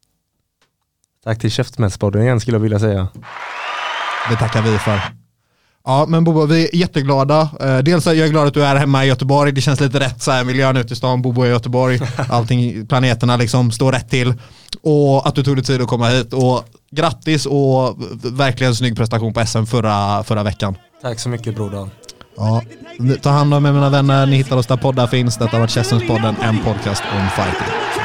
Tack till Käftsmällspodden igen skulle jag vilja säga. Det tackar vi för. Ja, men Bobo, vi är jätteglada. Dels är jag glad att du är hemma i Göteborg. Det känns lite rätt så här, miljön ute i stan, Bobo i Göteborg. Allting, planeterna liksom står rätt till. Och att du tog dig tid att komma hit. Och grattis och verkligen snygg prestation på S M förra, förra veckan. Tack så mycket, broder. Ja, ta hand om er mina vänner. Ni hittar oss där poddar finns. Detta har varit Käftsmällspodden, en podcast om fighting.